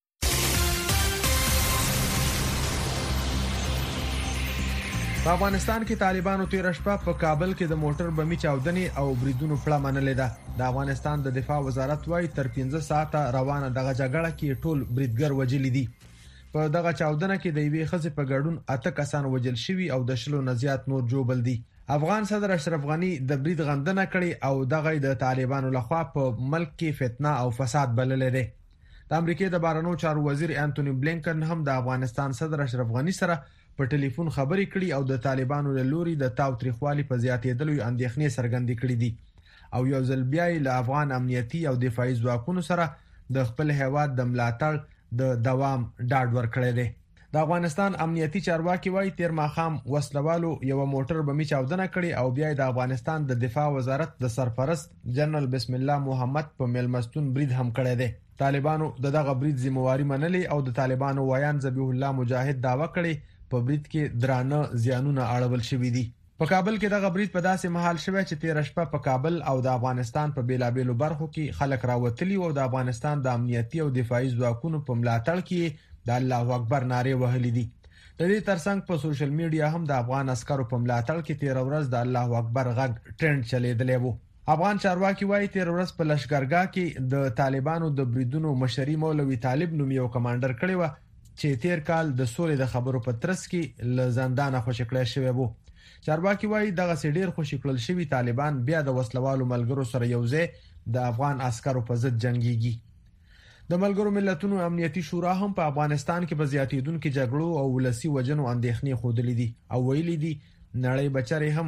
په افغانستان کې طالبانو 13 شپه په کابل کې د موټر بمي چاودنې او بریدونو پړه منلې ده. د افغانستان د دفاع وزارت وايي تر 15 ساعته روانه دغه جګړه کې ټول بریدګر وجل دي. په دغه چاودنه کې د یوې خزې په ګډون 8 کسان وجل شوي او د 10 نه زیات نور جوړل دي. افغان صدر اشرف غنی د برید غندنه کړې او دغه د طالبانو لخوا په ملک کې فتنه او فساد بللې ده. د امریکای د بهرنیو چارو وزیر انټونی بلینکن هم د افغانستان صدر اشرف غنی سره په ټلیفون خبرې کړې او د طالبانو له لوري د تاوتریخوالي په زیاتېدلو اندېښنې څرګندې کړې دي. او یو ځل بیا له افغان امنیتي او دفاعي ځواکونو سره د خپل هیواد د ملاتړ د دوام ډاډ ورکړی دی. د افغانستان امنیتي چارواکي وايي تیر ماخام وسلوالو یو موټر بمي چاودنه کړې او بیا د افغانستان د دفاع وزارت د سرپرست جنرال بسم الله محمد په ملمستون برید هم کړی دی. طالبانو دغه برید ذمہواری منلې او د طالبانو وایان ذبیح الله مجاهد داوا کړی په برید کې درانه زیانونه اړول شوي دي. په کابل کې دغه برید په داسې محل شوی چې 13 شپه په کابل او د افغانستان په بیلابېلو برخو کې خلک راوتلي او د افغانستان د امنیتي او دفاعي ځواکونو په ملاتړ کې د الله اکبر نارې وهلې دي. د دې ترڅنګ په سوشل میډیا هم د افغان عسکرو په ملاتړ کې 13 ورځ د الله اکبر غږ ټرند چلیدلی وو. افغان چارواکي وايي 13 ورځ په لشکرګاه کې د طالبانو د بریدونو مشري مولوي طالب نوم یو کمانډر کړی و چې تیر کال د سولې د خبرو په ترڅ کې له زندانه خوشی کړی شوی وو. چارواکي وايي دغه سړي خوشی کړل شوی طالبان بیا د وسلوالو ملګرو سره یوځای د افغان عسکرو په ضد جنگيږي. د ملګرو ملتونو امنیتي شورا هم په افغانستان کې په زیاتیدونکو جګړو او ولسی وجنو اندېښنې خودلې دي او ویلي دي نړۍ بچره هم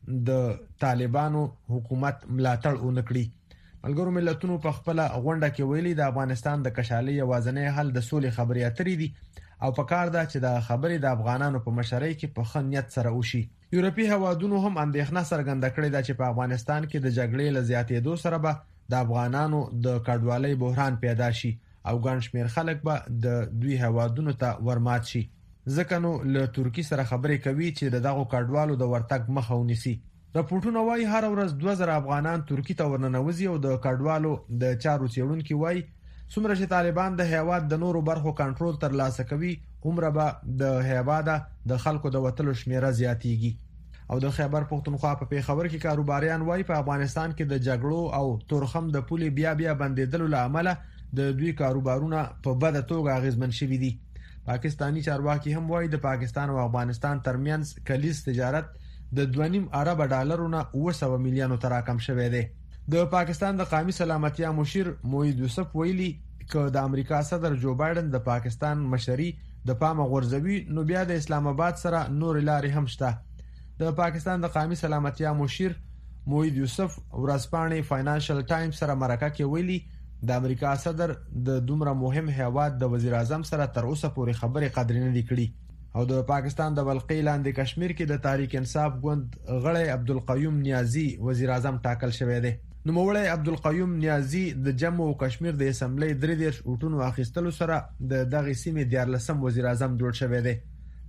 د طالبانو حکومت ملاتړ ونکړي. ملګرو ملتونو په خپل غونډه کې ویلي د افغانستان د کشالۍ یوازنۍ حل د سولې خبرې اترې دي او په کار ده چې د خبرې د افغانانو په مشرۍ کې په خنیت سره وشي. یورپی هوادونو هم اندېښنه څرګنده کړې ده چې په افغانستان کې د جګړې له زیاتېدو سره به د افغانانو د کډوالۍ بحران پیدا شي او ګڼ شمېر خلک به د دوی هوادونو ته ورمات شي. ځکه نو له ترکی سره خبرې کوي چې دغه کډوالو د ورتګ مخه ونیسي. راپورټونه وايي هر ورځ 2000 افغانان ترکی ته ورننوځي او د کډوالو د چارو څېړونکو وايي څومره چې طالبان د هیواد د نورو برخو کنټرول تر لاسه کوي عمره به د هیواد د خلکو د وټلو شمیره زیاتیږي. او د خیبر پختونخوا په پیښور کې کاروباریان وايي په افغانستان کې د جګړو او تورخم د پولي بیا بندیدلو له امله د دوی کاروبارونه په بده توګه اغیزمن شوي دي. پاکستانی چارواکي هم وايي د پاکستان او افغانستان ترمنځ کلیز تجارت د 2.5 ارب ډالرونو 900 میلیونو ته راکم شوی دی. د پاکستان د قومي سلامتیا مشیر موحد یوسف ویلي ک د امریکا صدر جو بایدن د پاکستان مشري د پامه غورځوي نو بیا د اسلام آباد سره نور لارې هم شته. د پاکستان د قومي سلامتیا مشیر موحد یوسف ورځپاڼې فاینانشل ټایمز سره مرکه کې ویلي د امریکا صدر د دومره مهم هیواد د وزیر اعظم سره تر اوسه پورې خبرې قدرې نه کړي. او د پاکستان د بلقي لاندې کشمیر کې د تحریک انصاف ګوند غړی عبدالقیوم نیازی وزیر اعظم ټاکل شوی دی. نوموړی عبدالقیوم نیازی د جموں و کشمیر د اسمبلی 3 اوټونو اخیستلو سره د دغه سیمې 14 وزیر اعظم جوړ شوی دی.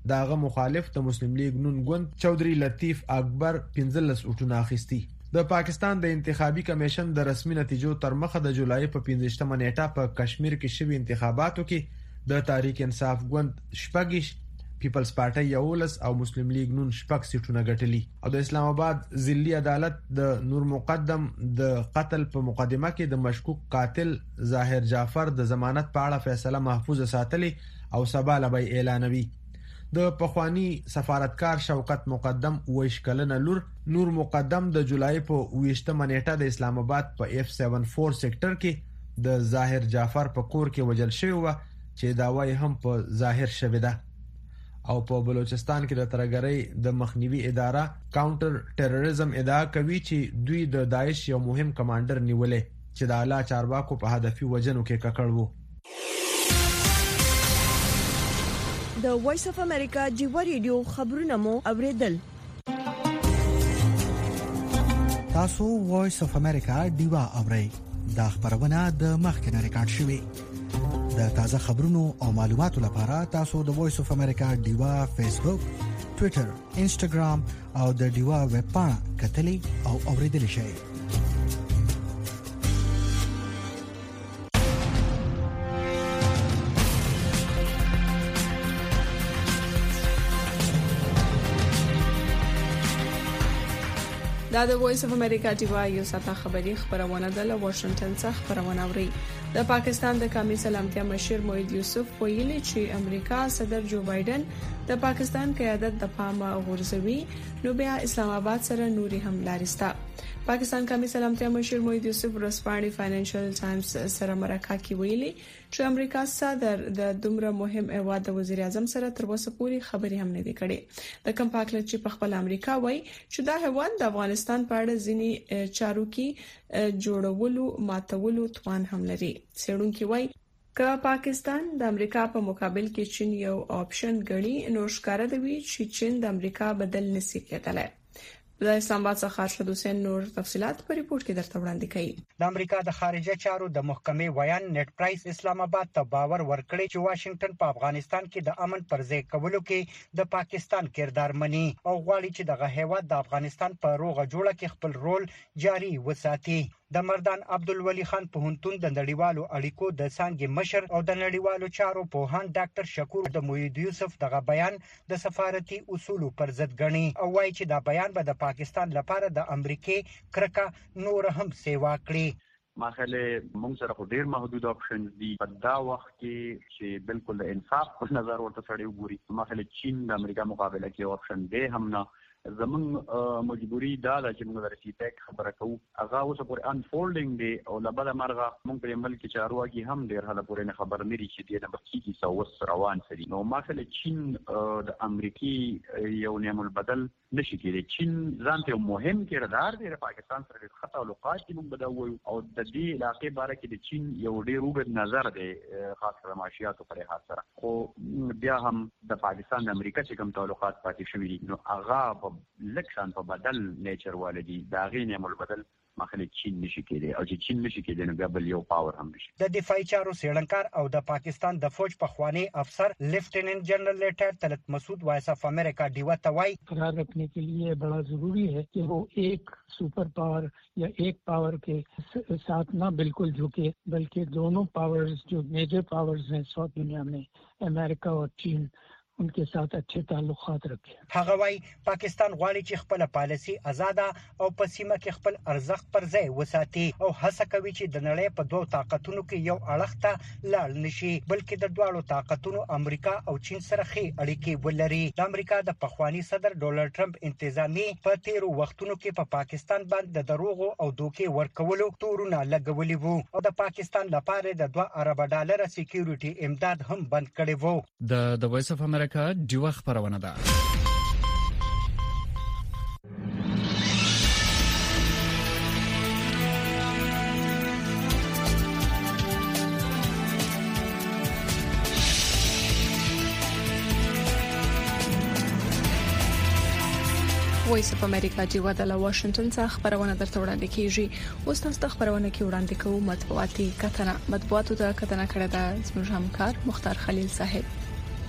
داغه مخالف د مسلم لیگ نون ګوند چودري لطیف اکبر 15 اوټونه اخیستي. د پاکستان د انتخابي کمیشن د رسمي نتیجو تر مخه د جولای په 15مه نیټه په کشمیر کې شوی انتخاباتو کې د تحریک انصاف ګوند شپږ، پیپلز پارټي 11 او مسلم لیگ نون شپږ سیټونه ګټلي. او د اسلام آباد ضلعي عدالت د نور مقدم د قتل په مقدمه کې د مشکوک قاتل ظاهر جعفر د ضمانت په اړه فیصله محفوظ ساتلي او سبا لبی اعلانوي. د پخوانی سفارتکار شوکت مقدم ویش کلنه لور نور مقدم د جولای په 28مه نیټه د اسلام آباد په F74 سېکټر کې د ظاهر جعفر په کور کې وژل شوی و چې داوی هم په ظاهر شوی ده. او په بلوچستان کې د ترګرۍ د مخنیوي اداره کاونټر ټیرریزم ادعا کوي چې دوی د داعش یو مهم کمانډر نیولې چې د اعلی چارواکو په هدفي وجنو کې ککړ وو. د وایس اف امریکا جیو ریډیو خبرونه مو اوریدل. تاسو وایس اف امریکا ډیوا اورئ. دا خبرونه د مخکنه ریکارډ شوې. د تازه خبرونو او معلوماتو لپاره تاسو د وایس اف امریکا ډیوا فیسبوک، ټوئیټر، انسټاګرام او د ډیوا ویب پاڼه کتلي او اوریدل شئ. دا د وایس اف امریکا ډیوا یو ساته خبری خبرونه ده له واشنگټن څخه خبرونه اوري. د پاکستان د قومي سلامتیا مشر موحد یوسف ویلي چې امریکا صدر جو بایدن د پاکستان قیادت د پامه غورځوي نو بیا اسلام آباد سره نوري حمله رستا. پاکستان قومي سلامتیا مشر موحد یوسف ورسپانډي فاینانشل ټایمز سره مرکه کې ویلي چې امریکا صدر د دومره مهم ایواد د وزیر اعظم سره تر اوسه پورې خبري هم نه دي کړې. د کمپاکل چې په خپل امریکا وایي چې دا هیواد د افغانستان په اړه ځینی چارو کې جوړولو ماتولو توان هم لري. څېړونکو وایي که پاکستان د امریکا په مقابل کې چین یو آپشن ګڼي نو ښکاره دی چې چین د امریکا بدل نشي کېدلی. د اسلام آباد څخه ارشد حسین نور تفصيلات په ریپورت کې درته وړاندې کړي. د امریکا د خارجه چارو د محکمې ویان نت پرایس اسلام آباد ته باور ورکړي چې واشنگټن په افغانستان کې د امن پر ځای کولو کې د پاکستان کردار مني او غواړي چې دغه هیواد د افغانستان په روغه جوړه کې خپل رول جاري وساتي. د مردان عبدالولي خان پوهنتون د نړیوالو اړیکو د څانګې مشر او د نړیوالو چارو پوهان ډاکټر شکور د موحد یوسف دغه بیان د سفارتي اصولو پر ضد ګڼي او وایي چې دا بیان به د پاکستان لپاره د امریکای کرکه نور هم سیوا کړي. ماخله موږ سره خو ډیر محدود اپشنز دي په دا وخت کې چې بالکل د انصاف په نظر ورته سړی وګوري. ماخله چین د امریکا مقابله کې اپشن دی هم نه. زمون مجبوری دا چې موږ د ریسیټک خبره کوو هغه اوس پورې انفولډینګ دی او لبل مرغه موږ په ملک چارواکي هم ډیر هله پورې نه خبر نه لري چې د بخښي سوس روان سړي. نو ماخله چین د امریکای یو نعم البدل نشي کېږي. چین ځان ته مهم کردار دی پاکستان سره د خطا تعلقات کې موږ بدوي او د دې علاقې باره کې د چین یو ډیر وګړي نظر دی خاص کر معاشيات پر لحاظ سره. خو بیا هم د پاکستان د امریکا چې کوم تعلقات پاتې شوي دي نو هغه لکشان په بدل نیچر والدي دا غینه مل بدل مخالف چین نشي کېدی او چې چین نشي کېدی نو بل یو پاور هم نشي. د دفاعي چارو سیړنکار او د پاکستان د فوج په خوانی افسر لیفټیننټ جنرل لیټر طلعت مسعود وایس اف امریکا ډیوا توای قرار رکھنے کے لیے بڑا ضروری ہے کہ وہ ایک سپر پاور یا ایک پاور کے ساتھ نہ بالکل جھکے بلکہ دونوں پاورز جو میجر پاورز ہیں ساؤتھ دنیا میں امریکا اور چین उनके साथ अच्छे ताल्लुकात रखे. هغه وايي پاکستان غواړي چې خپل پالیسي آزاده او په سیمه کې خپل ارزښت پر ځای وساتي او هڅه کوي چې د نړۍ په دوه طاقتونو کې یو اړخ ته لاړ نشي بلکې د دوه طاقتونو امریکا او چین سره ښې اړیکې ولري. د امریکا د پخوانی صدر ډونالد ټرمپ انتظامی په تیرو وختونو کې په پاکستان باندې د دروغ او دوکې ورکولو تورونه لګولي وو او د پاکستان لپاره د 2 ارب ډالر سکیورټي امداد هم بند کړی وو. د وایس اف امریکا ډیوا خبرونه ده. وایس اف امریکا ډیوا د واشنگټن څخه خبرونه درته وړاندې کیږي. اوس تاسو ته خبرونه کې وړاندې کوم مطبوعاتي کتنه د کتنه کړه د زموږ همکار مختار خلیل صاحب.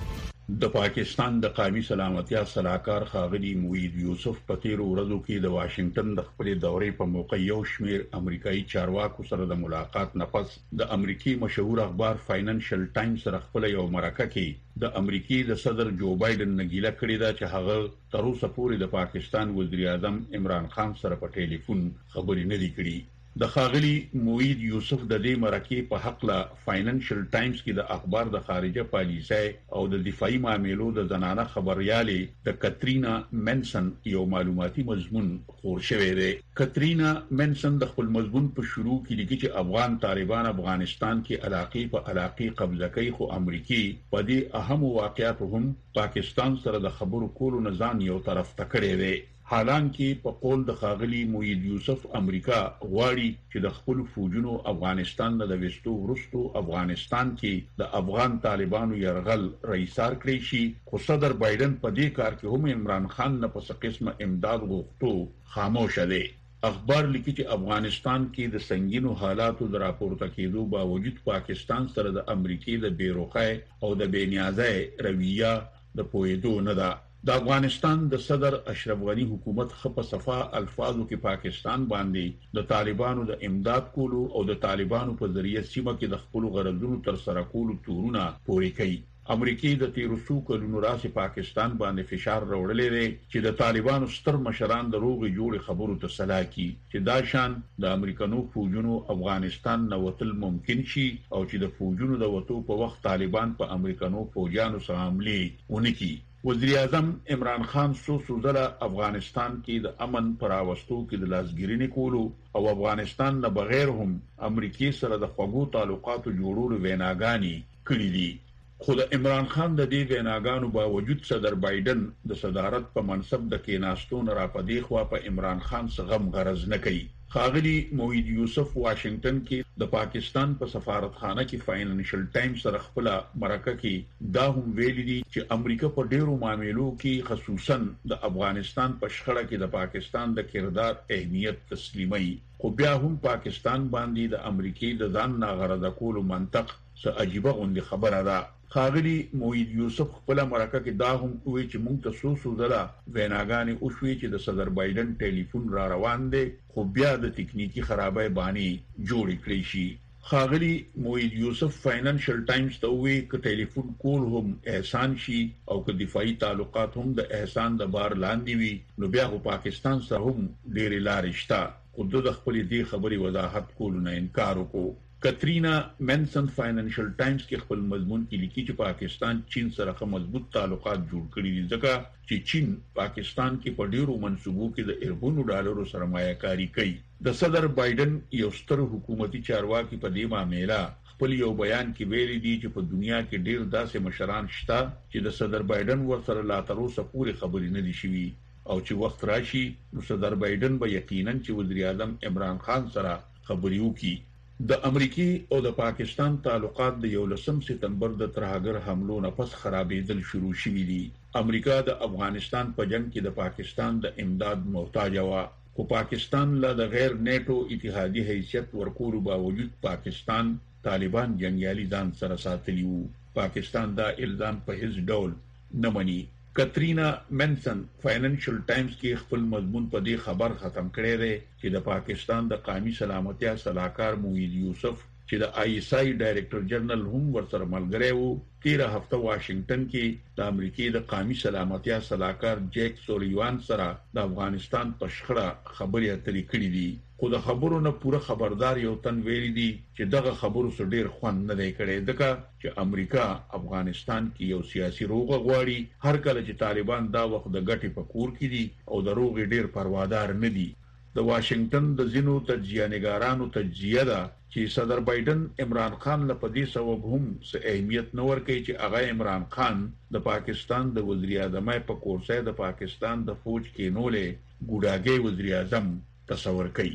د پاکستان د قومي سلامتیا صلاحکار خاغلی موید یوسف په تیر ورځو کې د واشنگټن د خپل دورې په موقع یو شمیر امریکایي چارواکو سره د ملاقات نه پس د امریکای مشهور اخبار فاینانشل ټایمز سره خپل یو مرکه کې د امریکای د صدر جو بایدن نګیله کړې ده چې هغه تر اوسه پورې د پاکستان وزیر اعظم عمران خان سره په ټلیفون خبرې نه دي کړې. د خاغلی موید یوسف د دې مرکې په حق لا فاینانشل ټایمز کې د اخبار د خارجه پالیسۍ او د دفاعي معاملو د زنانه خبريالې د کترینا منسن یو معلوماتي مضمون خور شوی دی. کترینا منسن د خپل مضمون په شروع کې لیکي چې افغان طالبان افغانستان کې علاقې قبضه کوي، خو امریکای په دې اهم واقعیت هم پاکستان سره د خبرو کولو نظام یو طرف ته کړی دی. حالانکه په قول د خاغلی موید یوسف امریکا غواړي چې د خپل فوجونو افغانستان د وستو ورستو افغانستان کې د افغان طالبانو يرغل رئیسار کړی شي، خو صدر بایدن په دې کار کې هم عمران خان نه په قسمه امداد غوښتو خاموش دی. اخبار لیکي چې افغانستان کې د سنگینو حالاتو د راپورته کېدو باوجود پاکستان سره د امریکای د بیروخای او د بېنیازۍ رویه د پویدو نه ده. د افغانستان د صدر اشرف غنی حکومت خپه صفا الفاظو کې پاکستان باندې د طالبانو د امداد کولو او د طالبانو په ذریعہ سیمه کې د خپل غرضونو تر سره کولو تورونه پوري کوي. امریکای د تیروسو کلونو راځي پاکستان باندې فشار راوړلې دی چې د طالبانو ستر مشران د روغ جوړ خبرو ته سلاکي چې دا شان د امریکانو فوجونو افغانستان نه وتل ممکن شي او چې د فوجونو د وټو په وخت طالبان په امریکانو فوجانو سره حمله ونکړي. وزیر اعظم عمران خان سوزله افغانستان کې د امن پراوستو کې د لاسګرینې کولو او افغانستان نه بغیر هم امریکای سره د خوږو تعلقاتو جوړولو ویناګانی کړې دي. خو د عمران خان د دې ویناګانو باوجود صدر بایدن د صدارت په منصب د کېناستو نه را پدې خوا په عمران خان څخه غم غرض نه کوي. خاغلی موید یوسف واشنگټن کې د پاکستان په سفارتخانه کې فاینانشل ټایمز سره خپل مرکه کې دا هم ویلي دي چې امریکا په ډیرو معاملو کې خصوصا د افغانستان په شخړه کې د پاکستان د کردار اهمیت تسلیمي، خو بیا هم پاکستان باندې د امریکای د ځان ناغرض کولو منطق څه عجیبه غوندي خبره ده. خاغلی موید یوسف خپل مرکه کې دا هم وی چې موږ ته سوزله ویناګانې او شوي چې د صدر بایدن ټلیفون را روان دی، خو بیا د تکنیکی خرابای باندې جوړ کړی شي. خاغلی موید یوسف فاینانشل ټایمز ته وی ک ټلیفون کول هم احسان شي او ک دفاعي تعلقات هم د احسان د بار لاندې وي، نو بیا خو پاکستان سره هم ډېر لارې شته. خو د خپل دې خبري وضاحت کولو نه انکار وکړو. کترینا منسن فاینانشل ټایمز کې خپل مضمون کې لیکي چې پاکستان چین سره مضبوط تعلقات جوړ کړي دي، ځکه چې چین پاکستان کې په ډیرو منصوبو کې د اربونو ډالرو سرمایه کاری کوي. د صدر بایدن یو ستر حکومتي چارواکي په دې معاملې خپل یو بیان کې ویلي دي چې په دنیا کې ډیر داسې مشران شته چې د صدر بایدن ورسره لا تر اوسه پورې خبرې نه دي شوي، او چې وخت راشي نو صدر بایدن به یقینا چې وزیر اعظم عمران خان سره خبرې وکړي. د امریکای او د پاکستان تعلقات د 11 سپتمبر د ترهګر حملو نه پس خرابېدل شروع شوي دي. امریکا د افغانستان په جنگ کې د پاکستان د امداد محتاج و، خو پاکستان له د غیر نیټو اتحادیه حیثیت ورکولو باوجود پاکستان طالبان جنگیالي ځان سره ساتلی وو. پاکستان دا الزام په هیڅ ډول نه مني. کترینا منسن فاینانشل ټایمز کې خپل مضمون په دې خبر ختم کړی دی چې د پاکستان د قومي سلامتیا صلاحکار موید یوسف چې د آی ایس آی ډایریکټر جنرال هم ورسره ملګری وو، 13 هفته واشنگټن کې د امریکای د قومي سلامتیا صلاحکار جیک سولیوان سره د افغانستان په شخړه خبرې اترې کړې دي. خو د خبرو نه پوره خبردار یو تن ویلي دي چې دغه خبرو سره ډیر خوند نه دی کړی، ځکه چې امریکا افغانستان کې یو سیاسي روغه غواړي. هر کله چې طالبان دا وخت د ګټې په کور کې دي او د روغې ډیر پروادار نه دي. د واشنگټن د ځینو تجزیه‌نګارانو تجزیه ده چې صدر بایدن عمران خان له پدې سبب هم څه اهمیت نه ورکوي چې هغه عمران خان د پاکستان د وزیر اعظم په کورسۍ د پاکستان د فوج کې نولې ګوډاګي وزیر اعظم تصور کوي.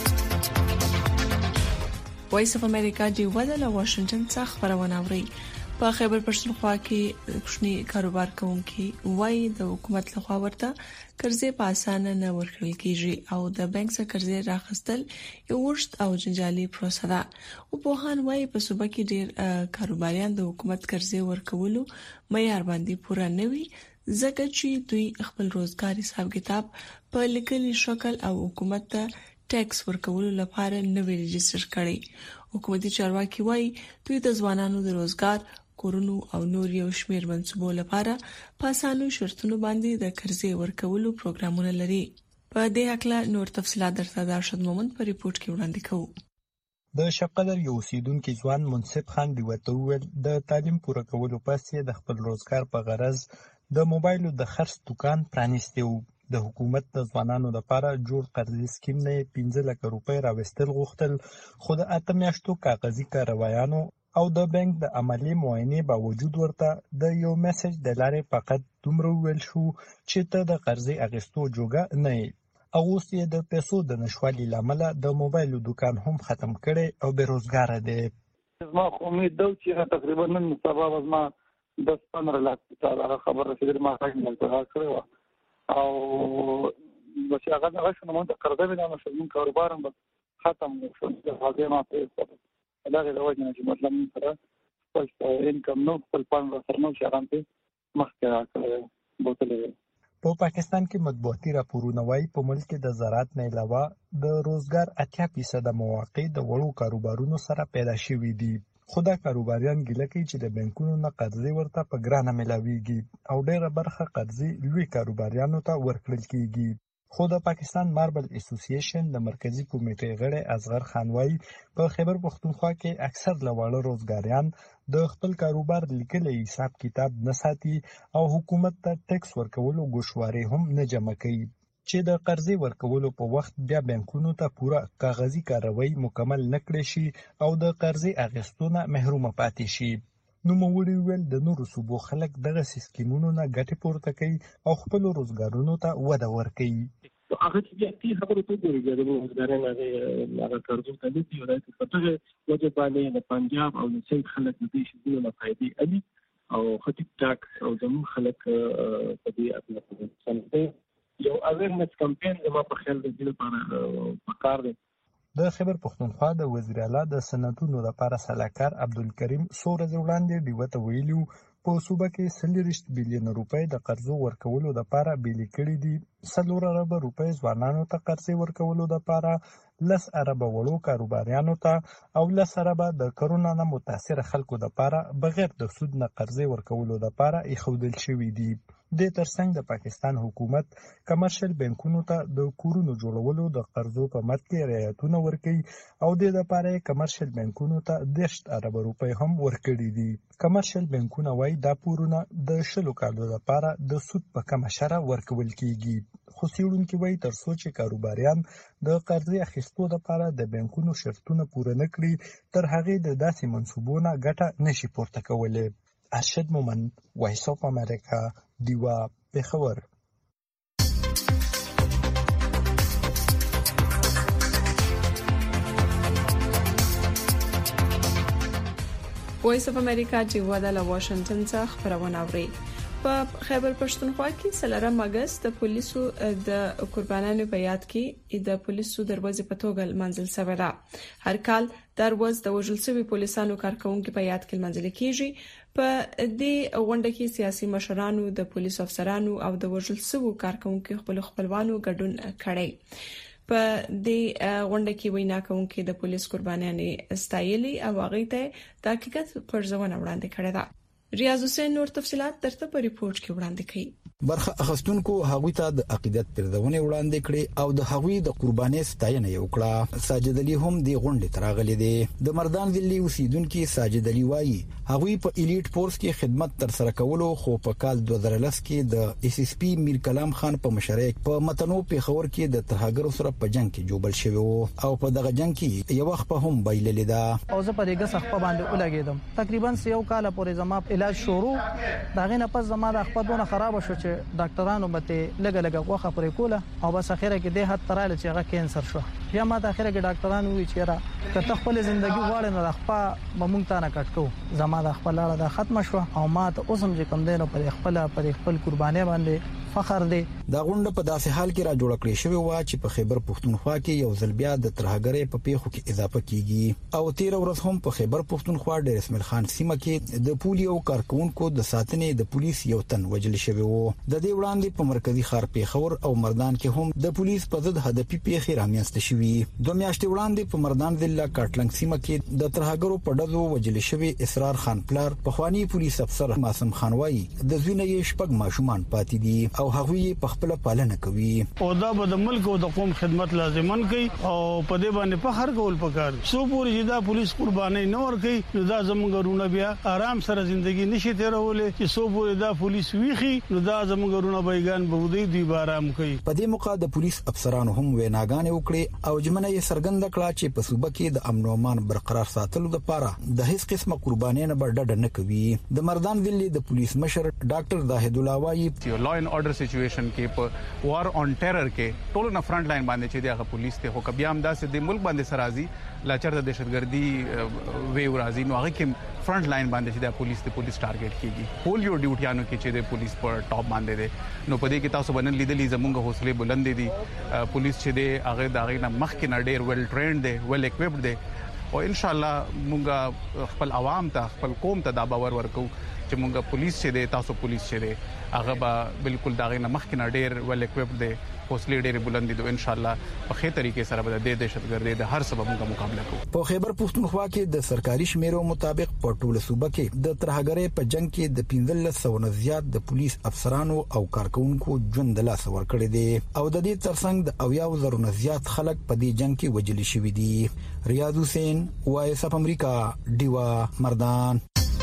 وایس اف امریکا دی ودا له واشنگټن څخه خبرونه اوري. په خیبر پښتونخوا کې کوچني کاروبار کوونکي وایي د حکومت لخوا ورته قرضې په اسانه نه ورکړل کیږي او د بانک څخه قرضې راخستل یو وشت او جنجالي پروسه ده. او په هان وایي په صوبه کې ډېر کاروباریان د حکومت قرضې ورکولو معیار باندې پوره نه وي ځکه چې دوی خپل روزګار حساب کتاب په لیکلي شکل او حکومت ته ټیکس ورکولو لپاره نوې ريجستره کړي. حکومتي چارواکي وایي دوی د ځوانانو د روزګار کورونو او نور یو شمېر منصوبو لپاره په اسانو شرطونو باندې د قرضې ورکولو پروګرامونه لري. په دې اړه نور تفصيلات درته د ارشد مومند په ریپورت کې وړاندې کوو. د شپقدر یو اوسیدونکو ځوان منصف خان دی وته د تعلیم پوره کولو پسې د خپل روزګار په غرض د موبایلو د خرڅ دکان پرانیستی و. د حکومت د ځوانانو لپاره جوړ قرضې سکیم نه 15 لک روپۍ راوستل غوښتل خو د 8 میاشتو کاغذي کاروایانو او د بانک د عملی معاینې باوجود ورته د یو میسج د لارې فقط دومره ویل شو چې ته د قرضې اغستو جوګه نه یې. اوس یې د پیسو د نشوالي لامل د موبایل دکان هم ختم کړي او بیروزګار دي. زما امید ده چې تقریبا نن سبا ما 10-15 لک تعالی خبر رسیدل ما راځي نه کړو او بس هغه د غشنه مونږ قرضې نه مسلمان کاروبارم ختم شو هغه ما په علاوه د وجه نه چې مطلب سره خپل انکم نو خپل پان سره نو شرانته مخکې راکړل بوتلې. په پاکستان کې مطبوعاتي راپورونه وايي په ملک کې د زراعت نه علاوه د روزګار 80% مواقع د وړو کاروبارونو سره پیدا شوي دي. خو دا کاروباریان ګیله کوي چې د بانکونو نه قرضې ورته په ګرانه ملاويږي او ډېره برخه قرضې لوی کاروباریانو ته ورکړل کیږي. خو د پاکستان ماربل اسوسییشن د مرکزی کمیټې غړی اصغر خان وايي په خیبر پښتونخوا کې اکثر لواړه روزګاریان د خپل کاروبار لیکلي حساب کتاب نه ساتي او حکومت ته ټیکس ورکولو ګوشواري هم نه جمع کوي چې د قرضې ورکولو په وخت بیا بانکونو ته پوره کاغذي کاروایی مکمل نکړي شي او د قرضې اغستونه محروم پاتې شي. نو موږ ویل د نورو صوبو خلک دغه سکیمونو نه ګټه پورته کوي او خپل روزګارونو ته وده ورکوي. هغه چې خبرو ته ګوري د روزګارانو هغه قرضو ته دي چې ولایت فتره وجه باندې د پنجاب او د سیند خلک د دې شیانو نه فائدې علي او خطیب ټاکس او زموږ خلک په دې اړه څنګه یو اویرنس کمپاین زما په خیال د دې لپاره پکار دی. د خیبر پښتونخوا د وزیر اعلی د صنعتونو لپاره سلاکار عبدالکریم سورز وړاندې دیوته ویلو په صوبه کې 30 بلین روپۍ د قرضو ورکولو لپاره بیل کړي دي. 4 ارب روپۍ ځوانانو ته قرضې ورکولو لپاره 10 ارب وړو کاروباریانو ته او 10 ارب د کرونا نه متاثر خلکو لپاره بغیر د سود نه قرضې ورکولو لپاره ایښودل شوی دي. د ترڅنګ د پاکستان حکومت کمرشل بانکونو ته د کورونو جوړولو د قرضو په مد کې رعایتونه ورکوي او د لپاره کمرشل بانکونو ته 10 ارب روپۍ هم ورکړي دي. کمرشل بانکونه وايي دا پورونه د 10 کالو لپاره د سود په کمه شرح ورکول کیږي. خو څېړونکي وايي تر څو چې کاروباریان د قرضې اخیستو لپاره د بانکونو شرطونه پوره نه کړي تر هغې د داسې منصوبو نه ګټه نشي پورته کولی. ارشد مومند، وایس اف امریکا، دیوا، پېښور. وایس اف امریکا دیوا د واشنگټن څخه خبرونه اوري. په خیبر پښتونخوا کې سلرم اگست د پولیسو د قربانانو په یاد کې د پولیسو دروازې په توګه منځل شوی ده. هر کال دروازه د وژل شوی پولیسانو کارکونکو په یاد کې منځل کیږي. په دې غونډه کې سیاسي مشرانو، د پولیس افسرانو او د وژل شوی کارکونکو خپلوانو ګډون کړي. په دې غونډه کې وینا کوونکي د پولیس قربانیانې ستایلي او هغه ته د حقیقت پرځونه وړاندې کړې ده. ریاض حسین نور تفصيلات درته په ریپورت کې وړاندې کړي. برخه اخستونکو هغوی ته د عقیدت پردونه وړاندې کړي او د هغوی د قربانۍ ستاینه وکړه. ساجد علي هم د غونډې تراغلي دي. د مردان ضلع اوسیدونکو ساجد علي وایي هغوی په الیټ فورس کې خدمت تر سره کولو خو په کال 2010 کې د اس اس پی میر کلام خان په مشرۍ په متنو پیښور کې د ترهګرو سره په جنگ کې جوړل شوی او په دغه جنگ کې یو وخت په هم بایللې ده او زه په دغه صحه باندې ولګیدم. تقریبا یو کال پورې زما علاج شروع داغه نه پس زما د خپلونه خراب شو چې چې ډاکټرانو مته لګ غوخه پرې کوله او بس اخره کې د حد تراله چې هغه کینسر شو. بیا ما ته اخره کې ډاکټرانو وی چې را کته خپل ژوندۍ غواړي نه خپل مونږ ته نه کټکو زما د خپل لاره د ختم شو او ما ته اوسم چې کوم دینو پر خپل قرباني باندې فخر دی. دا غونډه په داسې حال کې را جوړ کړې شوې و چې په خیبر پښتونخوا کې یو ځل بیا د ترهګرۍ په پیښو کې اضافه کیږي او 13 ورځ هم په خیبر پښتونخوا ډېر اسماعیل خان سیمه کې د پولیو کارکونکو د ساتنې د پولیس یو تن وجل شوی وو. د دې وړاندې په مرکزی ښار پیښور او مردان کې هم د پولیس په ضد هدفي پیښې رامنځته شوې. 2 میاشتې وړاندې په مردان ضلع کاټلنګ سیمه کې د ترهګرو په ډزو وجل شوی اسرار خان پلار په خواني پولیس افسر ماسم خان وایي د زوینه یې شپږ ماشومان پاتې دي او هغوی په خپل پالنه کوي. او دا به د ملک او د قوم خدمت لازمن کوي او په دې باندې فخر کول پکار. سو پوری چې دا پولیس قرباني نه ور کوي نو دا زموږ رونه بیا آرام سره ژوندۍ نشي تیرولې چې سو پوری دا پولیس ویخي نو دا زموږ رونه بایگان بودی دی آرام کوي. په دې موقع د پولیس افسرانو هم ویناګانې وکړي او جمنه یې سرګند کړه چې په صوبه کې د امن او امان برقرار ساتلو لپاره د هیڅ قسمه قرباني نه بډډ نه کوي. د مردان ضلع د پولیس مشر ډاکټر زاهد الله وایي لا اینڈ آرډر سچويشن کې په وار اون ټیرر کې ټول نه فرنٹ لاین باندې چې دغه پولیس ته هو کبي امداسه د ملک باندې سرازي لاچر د دهشتګردي وی ورازي نو هغه کې فرنٹ لاین باندې چې د پولیس ټارګټ کیږي. پولیو ډیوټیانو کې چې د پولیس پر ټاپ باندې دي نو په دې کې تاسو باندې لیدلې زمونږ حوصله بلند دي. پولیس چې د هغه دغه نه مخ کې نه ډیر ویل ټرینډ دي ویل اکوپډ دي او ان شاء الله مونږ خپل عوام ته خپل قوم ته دا باور ورکو چې مونږ پولیس چې د تاسو پولیس چې د هغه به بالکل داغه نه مخ کې نه ډیر ویل اکوپډ دي حوصله ډیر بلند دي. ان شاء الله په خې طریقې سره به د دهشتګردۍ د هر سبب مونږه مقابله کوو. په خیبر پښتونخوا کې د سرکاري شمیرو مطابق په ټوله صوبه کې د ترهګرۍ په جنگ کې د 1500 نه زیات د پولیس افسرانو او کارکونکو ژوند له لاسه ورکړي دي او د دې ترڅنګ د 80,000 نه زیات خلک په دې جنگ کې وجل شوي دي. ریاض حسین وایس اف امریکا دیوا مردان.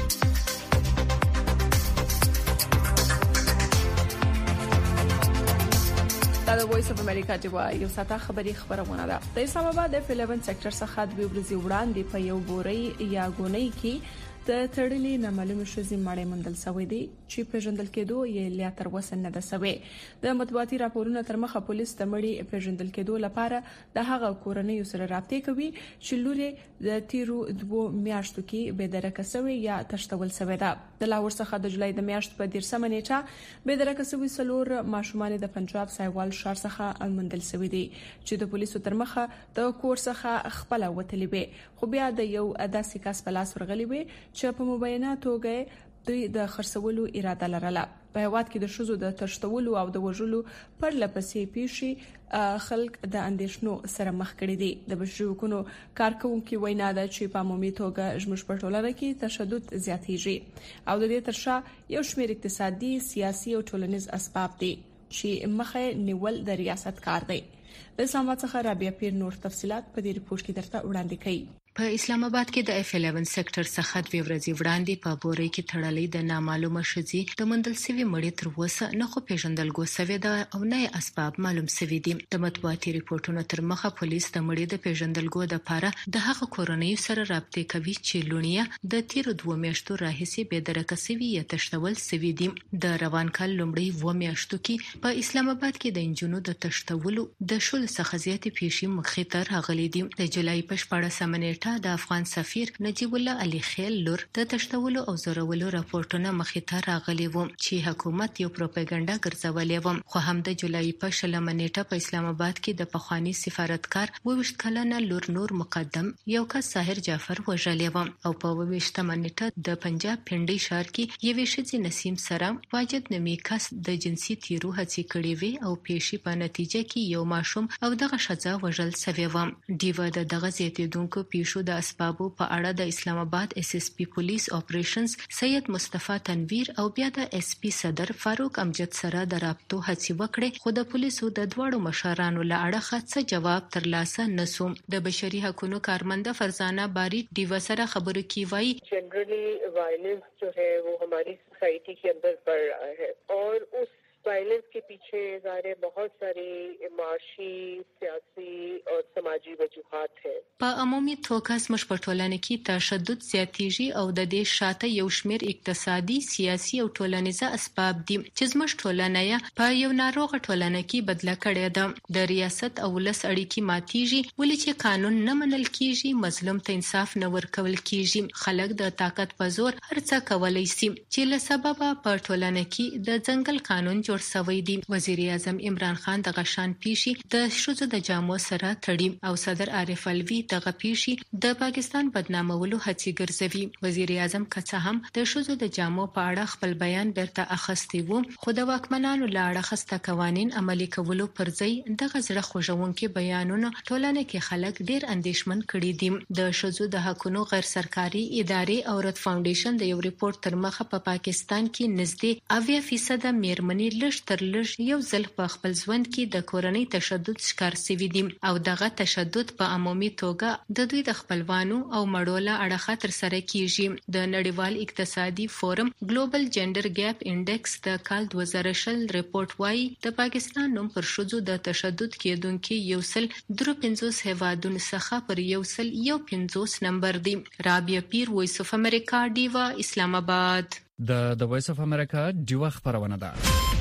د وایس اف امریکا دی یو ساته خبرونه ده. د اسلام آباد د 11 سېکټر څخه د ورځې وړاندې په یو بوري یا غونۍ کې د تړلې نامعلوم شوزي مړې مندل سوي دي چې پیژندل کېدو یې لا تر اوسه نه ده سوي. د مطبوعاتي راپورونو تر مخه پولیس د مړې پیژندل کېدو لپاره د هغه کورنۍ سره رابطه کوي چې لوري د تیرو 2 میاشتو کې به درکه سوي یا تشتول سوي ده. د لاهور څخه د جولای د میاشت په 13 نیټه به درکه سوي سلور ماشومان د پنجاب سایوال شهر څخه مندل سوي دي چې د پولیسو تر مخه د کور څخه خپل وتلې به خو بیا د یو داسې کس په لاس ورغلي وي چې په مبینه توګه دوی د خرڅولو اراده لرله. په هواد کې د شوزو د تشتولو او د وژلو پر لپسې پیښې خلک د اندیشنو سره مخ کړي دي. د بشري حقوقو کارکونکو وینا ده چې په عمومي توګه زموږ په ټولنه کې تشدد زیاتېږي او د دې ترشا یو شمېر اقتصادي، سیاسي او ټولنیز اسباب دي چې مخه نیول د ریاست کار دی. د اسلام آباد څخه رابعه پیر نور تفصيلات په دې ریپورت کې درته وړاندې کړي. په اسلام آباد کې د F11 سېکټر څخه 2 ورځې وړاندې په بوري کې تړلې د نامعلومه شذي د مندل سوي مړی تر اوسه نه خو پیژندل ګو سوي ده او نه اسباب معلوم سوي دي. د مطبوعاتي ریپورتونو تر مخه پولیس د مړی د پیژندل ګو د لپاره د هغه کورنۍ سره رابطه کوي چې لونیه د تیر 2 میاشتو راهیسې به درکه سوي یا تشتول سوي دي. د روان کال لومړی 2 میاشتو کې په اسلام آباد کې د انجونو د تشتولو د شول څخه زیاتې پیښې مخې ته راغلي دي. د جولای په 14 نیټه د افغان سفیر نجیب الله علي خیل لور د تشتولو او زورولو راپورټونه مخې ته راغلي وو چې حکومت یو پروپاګاندا ګرځولې و. خو هم د جولای په 16 نیټه په اسلام آباد کې د پخوانی سفارتکار 22 کلنه لور نور مقدم یو کس ساحر جعفر وژلې و او په 22 نیټه د پنجاب پنډي ښار کې یو شذي نسیم سره واجد نمی کس د جنسي تیرو هڅې کړې وي او پیښې په نتیجه کې یو ماشوم او دغه شذا وژل سوی و. دیو دغه زیاتیدونکو پیښو د اسبابو په اړه د اسلام آباد SSP پولیس اپریشنز سید مصطفی تنویر او بیا د SP صدر فاروق امجد سره د رابطو هڅې وکړې خو د پولیسو د دواړو مشرانو له اړخه څه جواب ترلاسه نسو. د بشري حقوقو کارمنده فرزانه باری دیو سره خبرو کی وایي جنرلی وائلنس جو ہے وہ ہماری سوسائٹی کے اندر بڑھ رہا ہے اور اس वायलेंस के पीछे ज़ाहिर बहुत सारी माशी, सियासी और समाजी वजूहात हैं. په عمومي توګه زموږ په ټولنه کې تشدد زیاتېږي او د دې شاته یو شمېر اقتصادي، سیاسي او ټولنیزه اسباب دي چې زموږ ټولنه یې په یو ناروغه ټولنه کې بدله کړې ده. د ریاست او ولس اړیکې ماتېږي ولې چې قانون نه منل کېږي، مظلوم ته انصاف نه ورکول کېږي. خلک د طاقت په زور هر څه کولی شي چې له سببه په ټولنه کې د ځنګل قانون جوړ شوی دی. وزیر اعظم عمران خان دغه شان پیښې د ښځو د جامو سره تړي او صدر عارف الوی دغه پیښې د پاکستان بدنامولو هڅې ګرځوي. وزیر اعظم که څه هم د ښځو د جامو په اړه خپل بیان بیرته اخیستی وو، خو د واکمنانو له اړخه خسته قوانین عملي کولو پر ځای دغه زړه خوږونکي بیانونه ټولنه کې خلک ډیر اندېښمن کړي دي. د ښځو د حقوقو غیر سرکاري ادارې اورت فاونډیشن د یو ریپورت تر مخه په پاکستان کې نږدې 80% میرمنې لږ تر لږ یو ځل په خپل ژوند کې د کورنۍ تشدد شکار شوي دي او دغه تشدد په عمومي توګه د دوی د خپلوانو او مړو له اړخه ترسره کیږي. د نړیوال اقتصادي فورم ګلوبل جنډر ګیپ انډیکس د کال 2020 ریپورت وايي د پاکستان نوم پر ښځو د تشدد کېدونکو 153 هیوادونو څخه پر 150 نمبر دی. رابعه پیر، وایس اف امریکا، ډیوا، اسلام آباد. د وایس اف امریکا ډیوا خبرونه ده.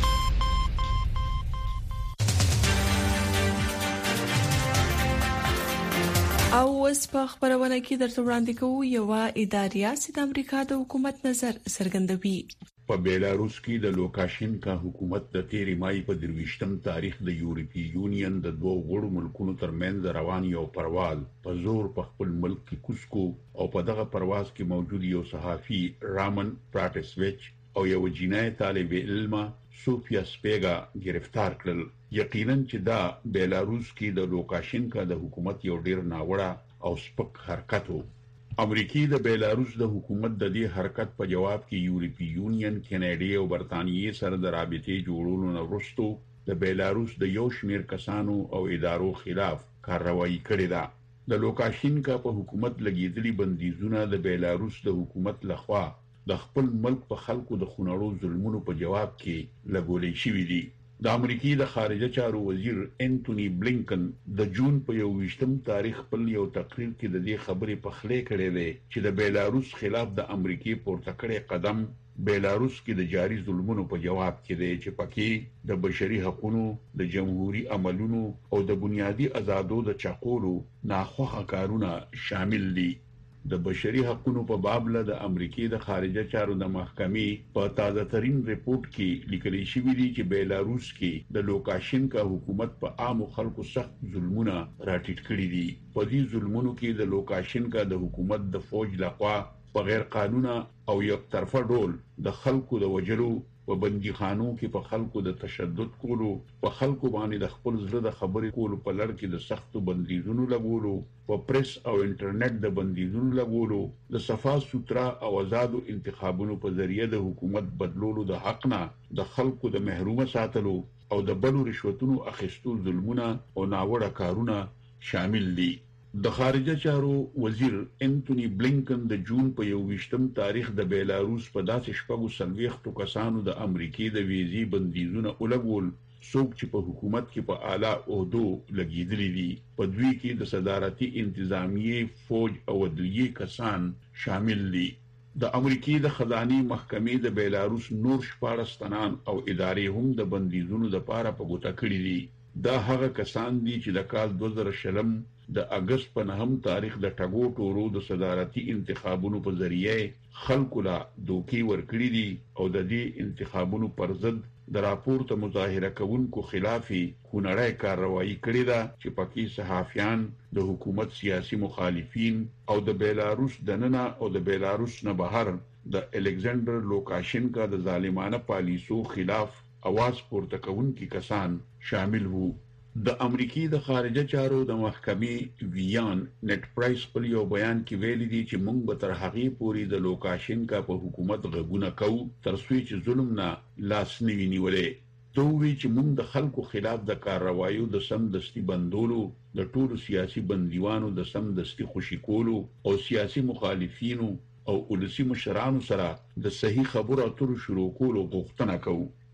او اوس په خبرونه کې درته وړاندې کوو یو ادارې چې د امریکا د حکومت نظر څرګندوي. په بیلاروس کې د لوکاشینکا حکومت د 13 مای په 23م تاریخ د یورپی یونین د دوه غړو ملکونو ترمنځ روان یو پرواز په زور په خپل ملک کې کوسکو او په دغه پرواز کې موجود یو صحافي رامن پراټسویچ او یو جنایي طالب علم سوفیا سپیګا گرفتار کړل. یقینا چې دا بیلاروس کې د لوکاشینکا د حکومت یو ډیر ناوړه او سپک حرکت و. امریکای د بیلاروس د حکومت د دې حرکت په جواب کې یورپی یونین، کینیډا او برتانیې سره د رابطې جوړولو نه وروسته د بیلاروس د یو شمېر کسانو او ادارو خلاف کارروایي کړې ده. د لوکاشینکا په حکومت لګیدلي بندیزونه د بیلاروس د حکومت لخوا د خپل ملک په خلکو د خونړو ظلمونو په جواب کې لګولې شوې دي. د امریکای د خارجه چارو وزیر انټونی بلینکن د جون په 21م تاریخ په یو تقریر کې د دې خبرې په خله کړې ده چې د بیلاروس خلاف د امریکای پورته کړی قدم بیلاروس کې د جاري ظلمونو په جواب کې دی چې پکې د بشري حقوقو، د جمهوریت عملونو او د بنیادی آزادو د چاقولو ناخوښه کارونه شامل دي. د بشري حقوقو په باب له د امریکای د خارجه چارو د محکمې په تازه ترين ریپورت کې لیکل شوی دی چې بیلاروس کې د لوکاشینکا حکومت په عام خلکو سخت ظلمونه راټیټ کړي دي. په دې ظلمونو کې د لوکاشینکا د حکومت د فوج لخوا په غیر قانوني او یک طرفه ډول د خلکو د وجلو، په بندیخانو کې په خلکو د تشدد کولو، په خلکو باندې د خپل زړه د خبرې کولو په لړ کې د سختو بندیزونو لګولو، په پریس او انټرنیټ د بندیزونو لګولو، د صفا سوترا او آزادو انتخابونو په ذریعہ د حکومت بدلولو د حق نه د خلکو د محرومه ساتلو او د بلو رشوتونو اخیستو ظلمونه او ناوړه کارونه شامل دي. د خارجه چارو وزیر انټونی بلینکن د جون په 21م تاریخ د بیلاروس په داسې شپږو سلويختو کسانو د امریکای د ویزي بندیزونه ولګول څوک چې په حکومت کې په اعلی عہدو لګیدلي دي. په دوی کې د صدارتي انتظامیه، فوج او عدلیه کسان شامل دي. د امریکای د خزاني محکمې د بیلاروس نور 14 تنان او ادارې هم د بندیزونو د پاره په ګوته کړی دي. دا هغه کسان دي چې د کال 2020 د اگست په 9 تاریخ د ټاګو ټورو د صدارتي انتخابونو په ذریعہ خلکو لا دوکي ورکړي دي او د دې انتخابونو پر ضد د راپورته مظاهره کوونکو خلافي خونړی کارروایي کړې ده چې پکې صحافیان، د حکومت سیاسي مخالفین او د بیلاروس دننه او د بیلاروس نه بهر د الکساندر لوکاشینکا د ظالمانه پالیسو خلاف اواز پورته کوونکي کسان شامل وو. د امریکای د خارجه چارو د محکمې ویان نت پرایس په یو بیان کې ویلي دي چې موږ به تر هغې پورې د لوکاشینکا په حکومت غږونه کوو تر څو چې ظلم نه لاس نه وي نیولې. دوی چې موږ د خلکو خلاف د کارروایو د سمدستي بندولو، د ټولو سیاسي بندیوانو د سمدستي خوشي کولو او سیاسي مخالفینو او ولسی مشرانو سره د صحیح خبرو اترو شروع کولو غوښتنه کوو.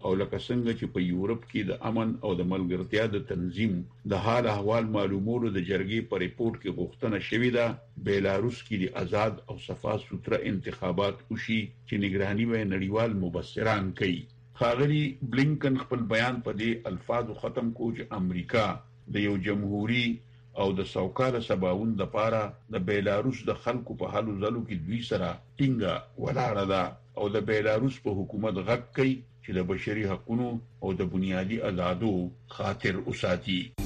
او لکه څنګه چې په یورپ کې د امن او د ملګرتیا د تنظیم د حال احوال معلومولو د جرګې په ریپورت کې غوښتنه شوې ده بیلاروس کې د آزاد او صفا سوتره انتخابات وشي چې نگرانی به نړیوال مبصران کوي. ښاغلي بلینکن خپل بیان په دې الفاظو ختم کو چې امریکا د یو جمهوریت او د سوکاله سباوند لپاره د بیلاروس د خلکو په حالو ځلو کې دوی سره ټینګه ولاړه ده او د بیلاروس په حکومت غږ کوي چې د بشري حقوقو او د بنیادي آزادو خاطر وساتي.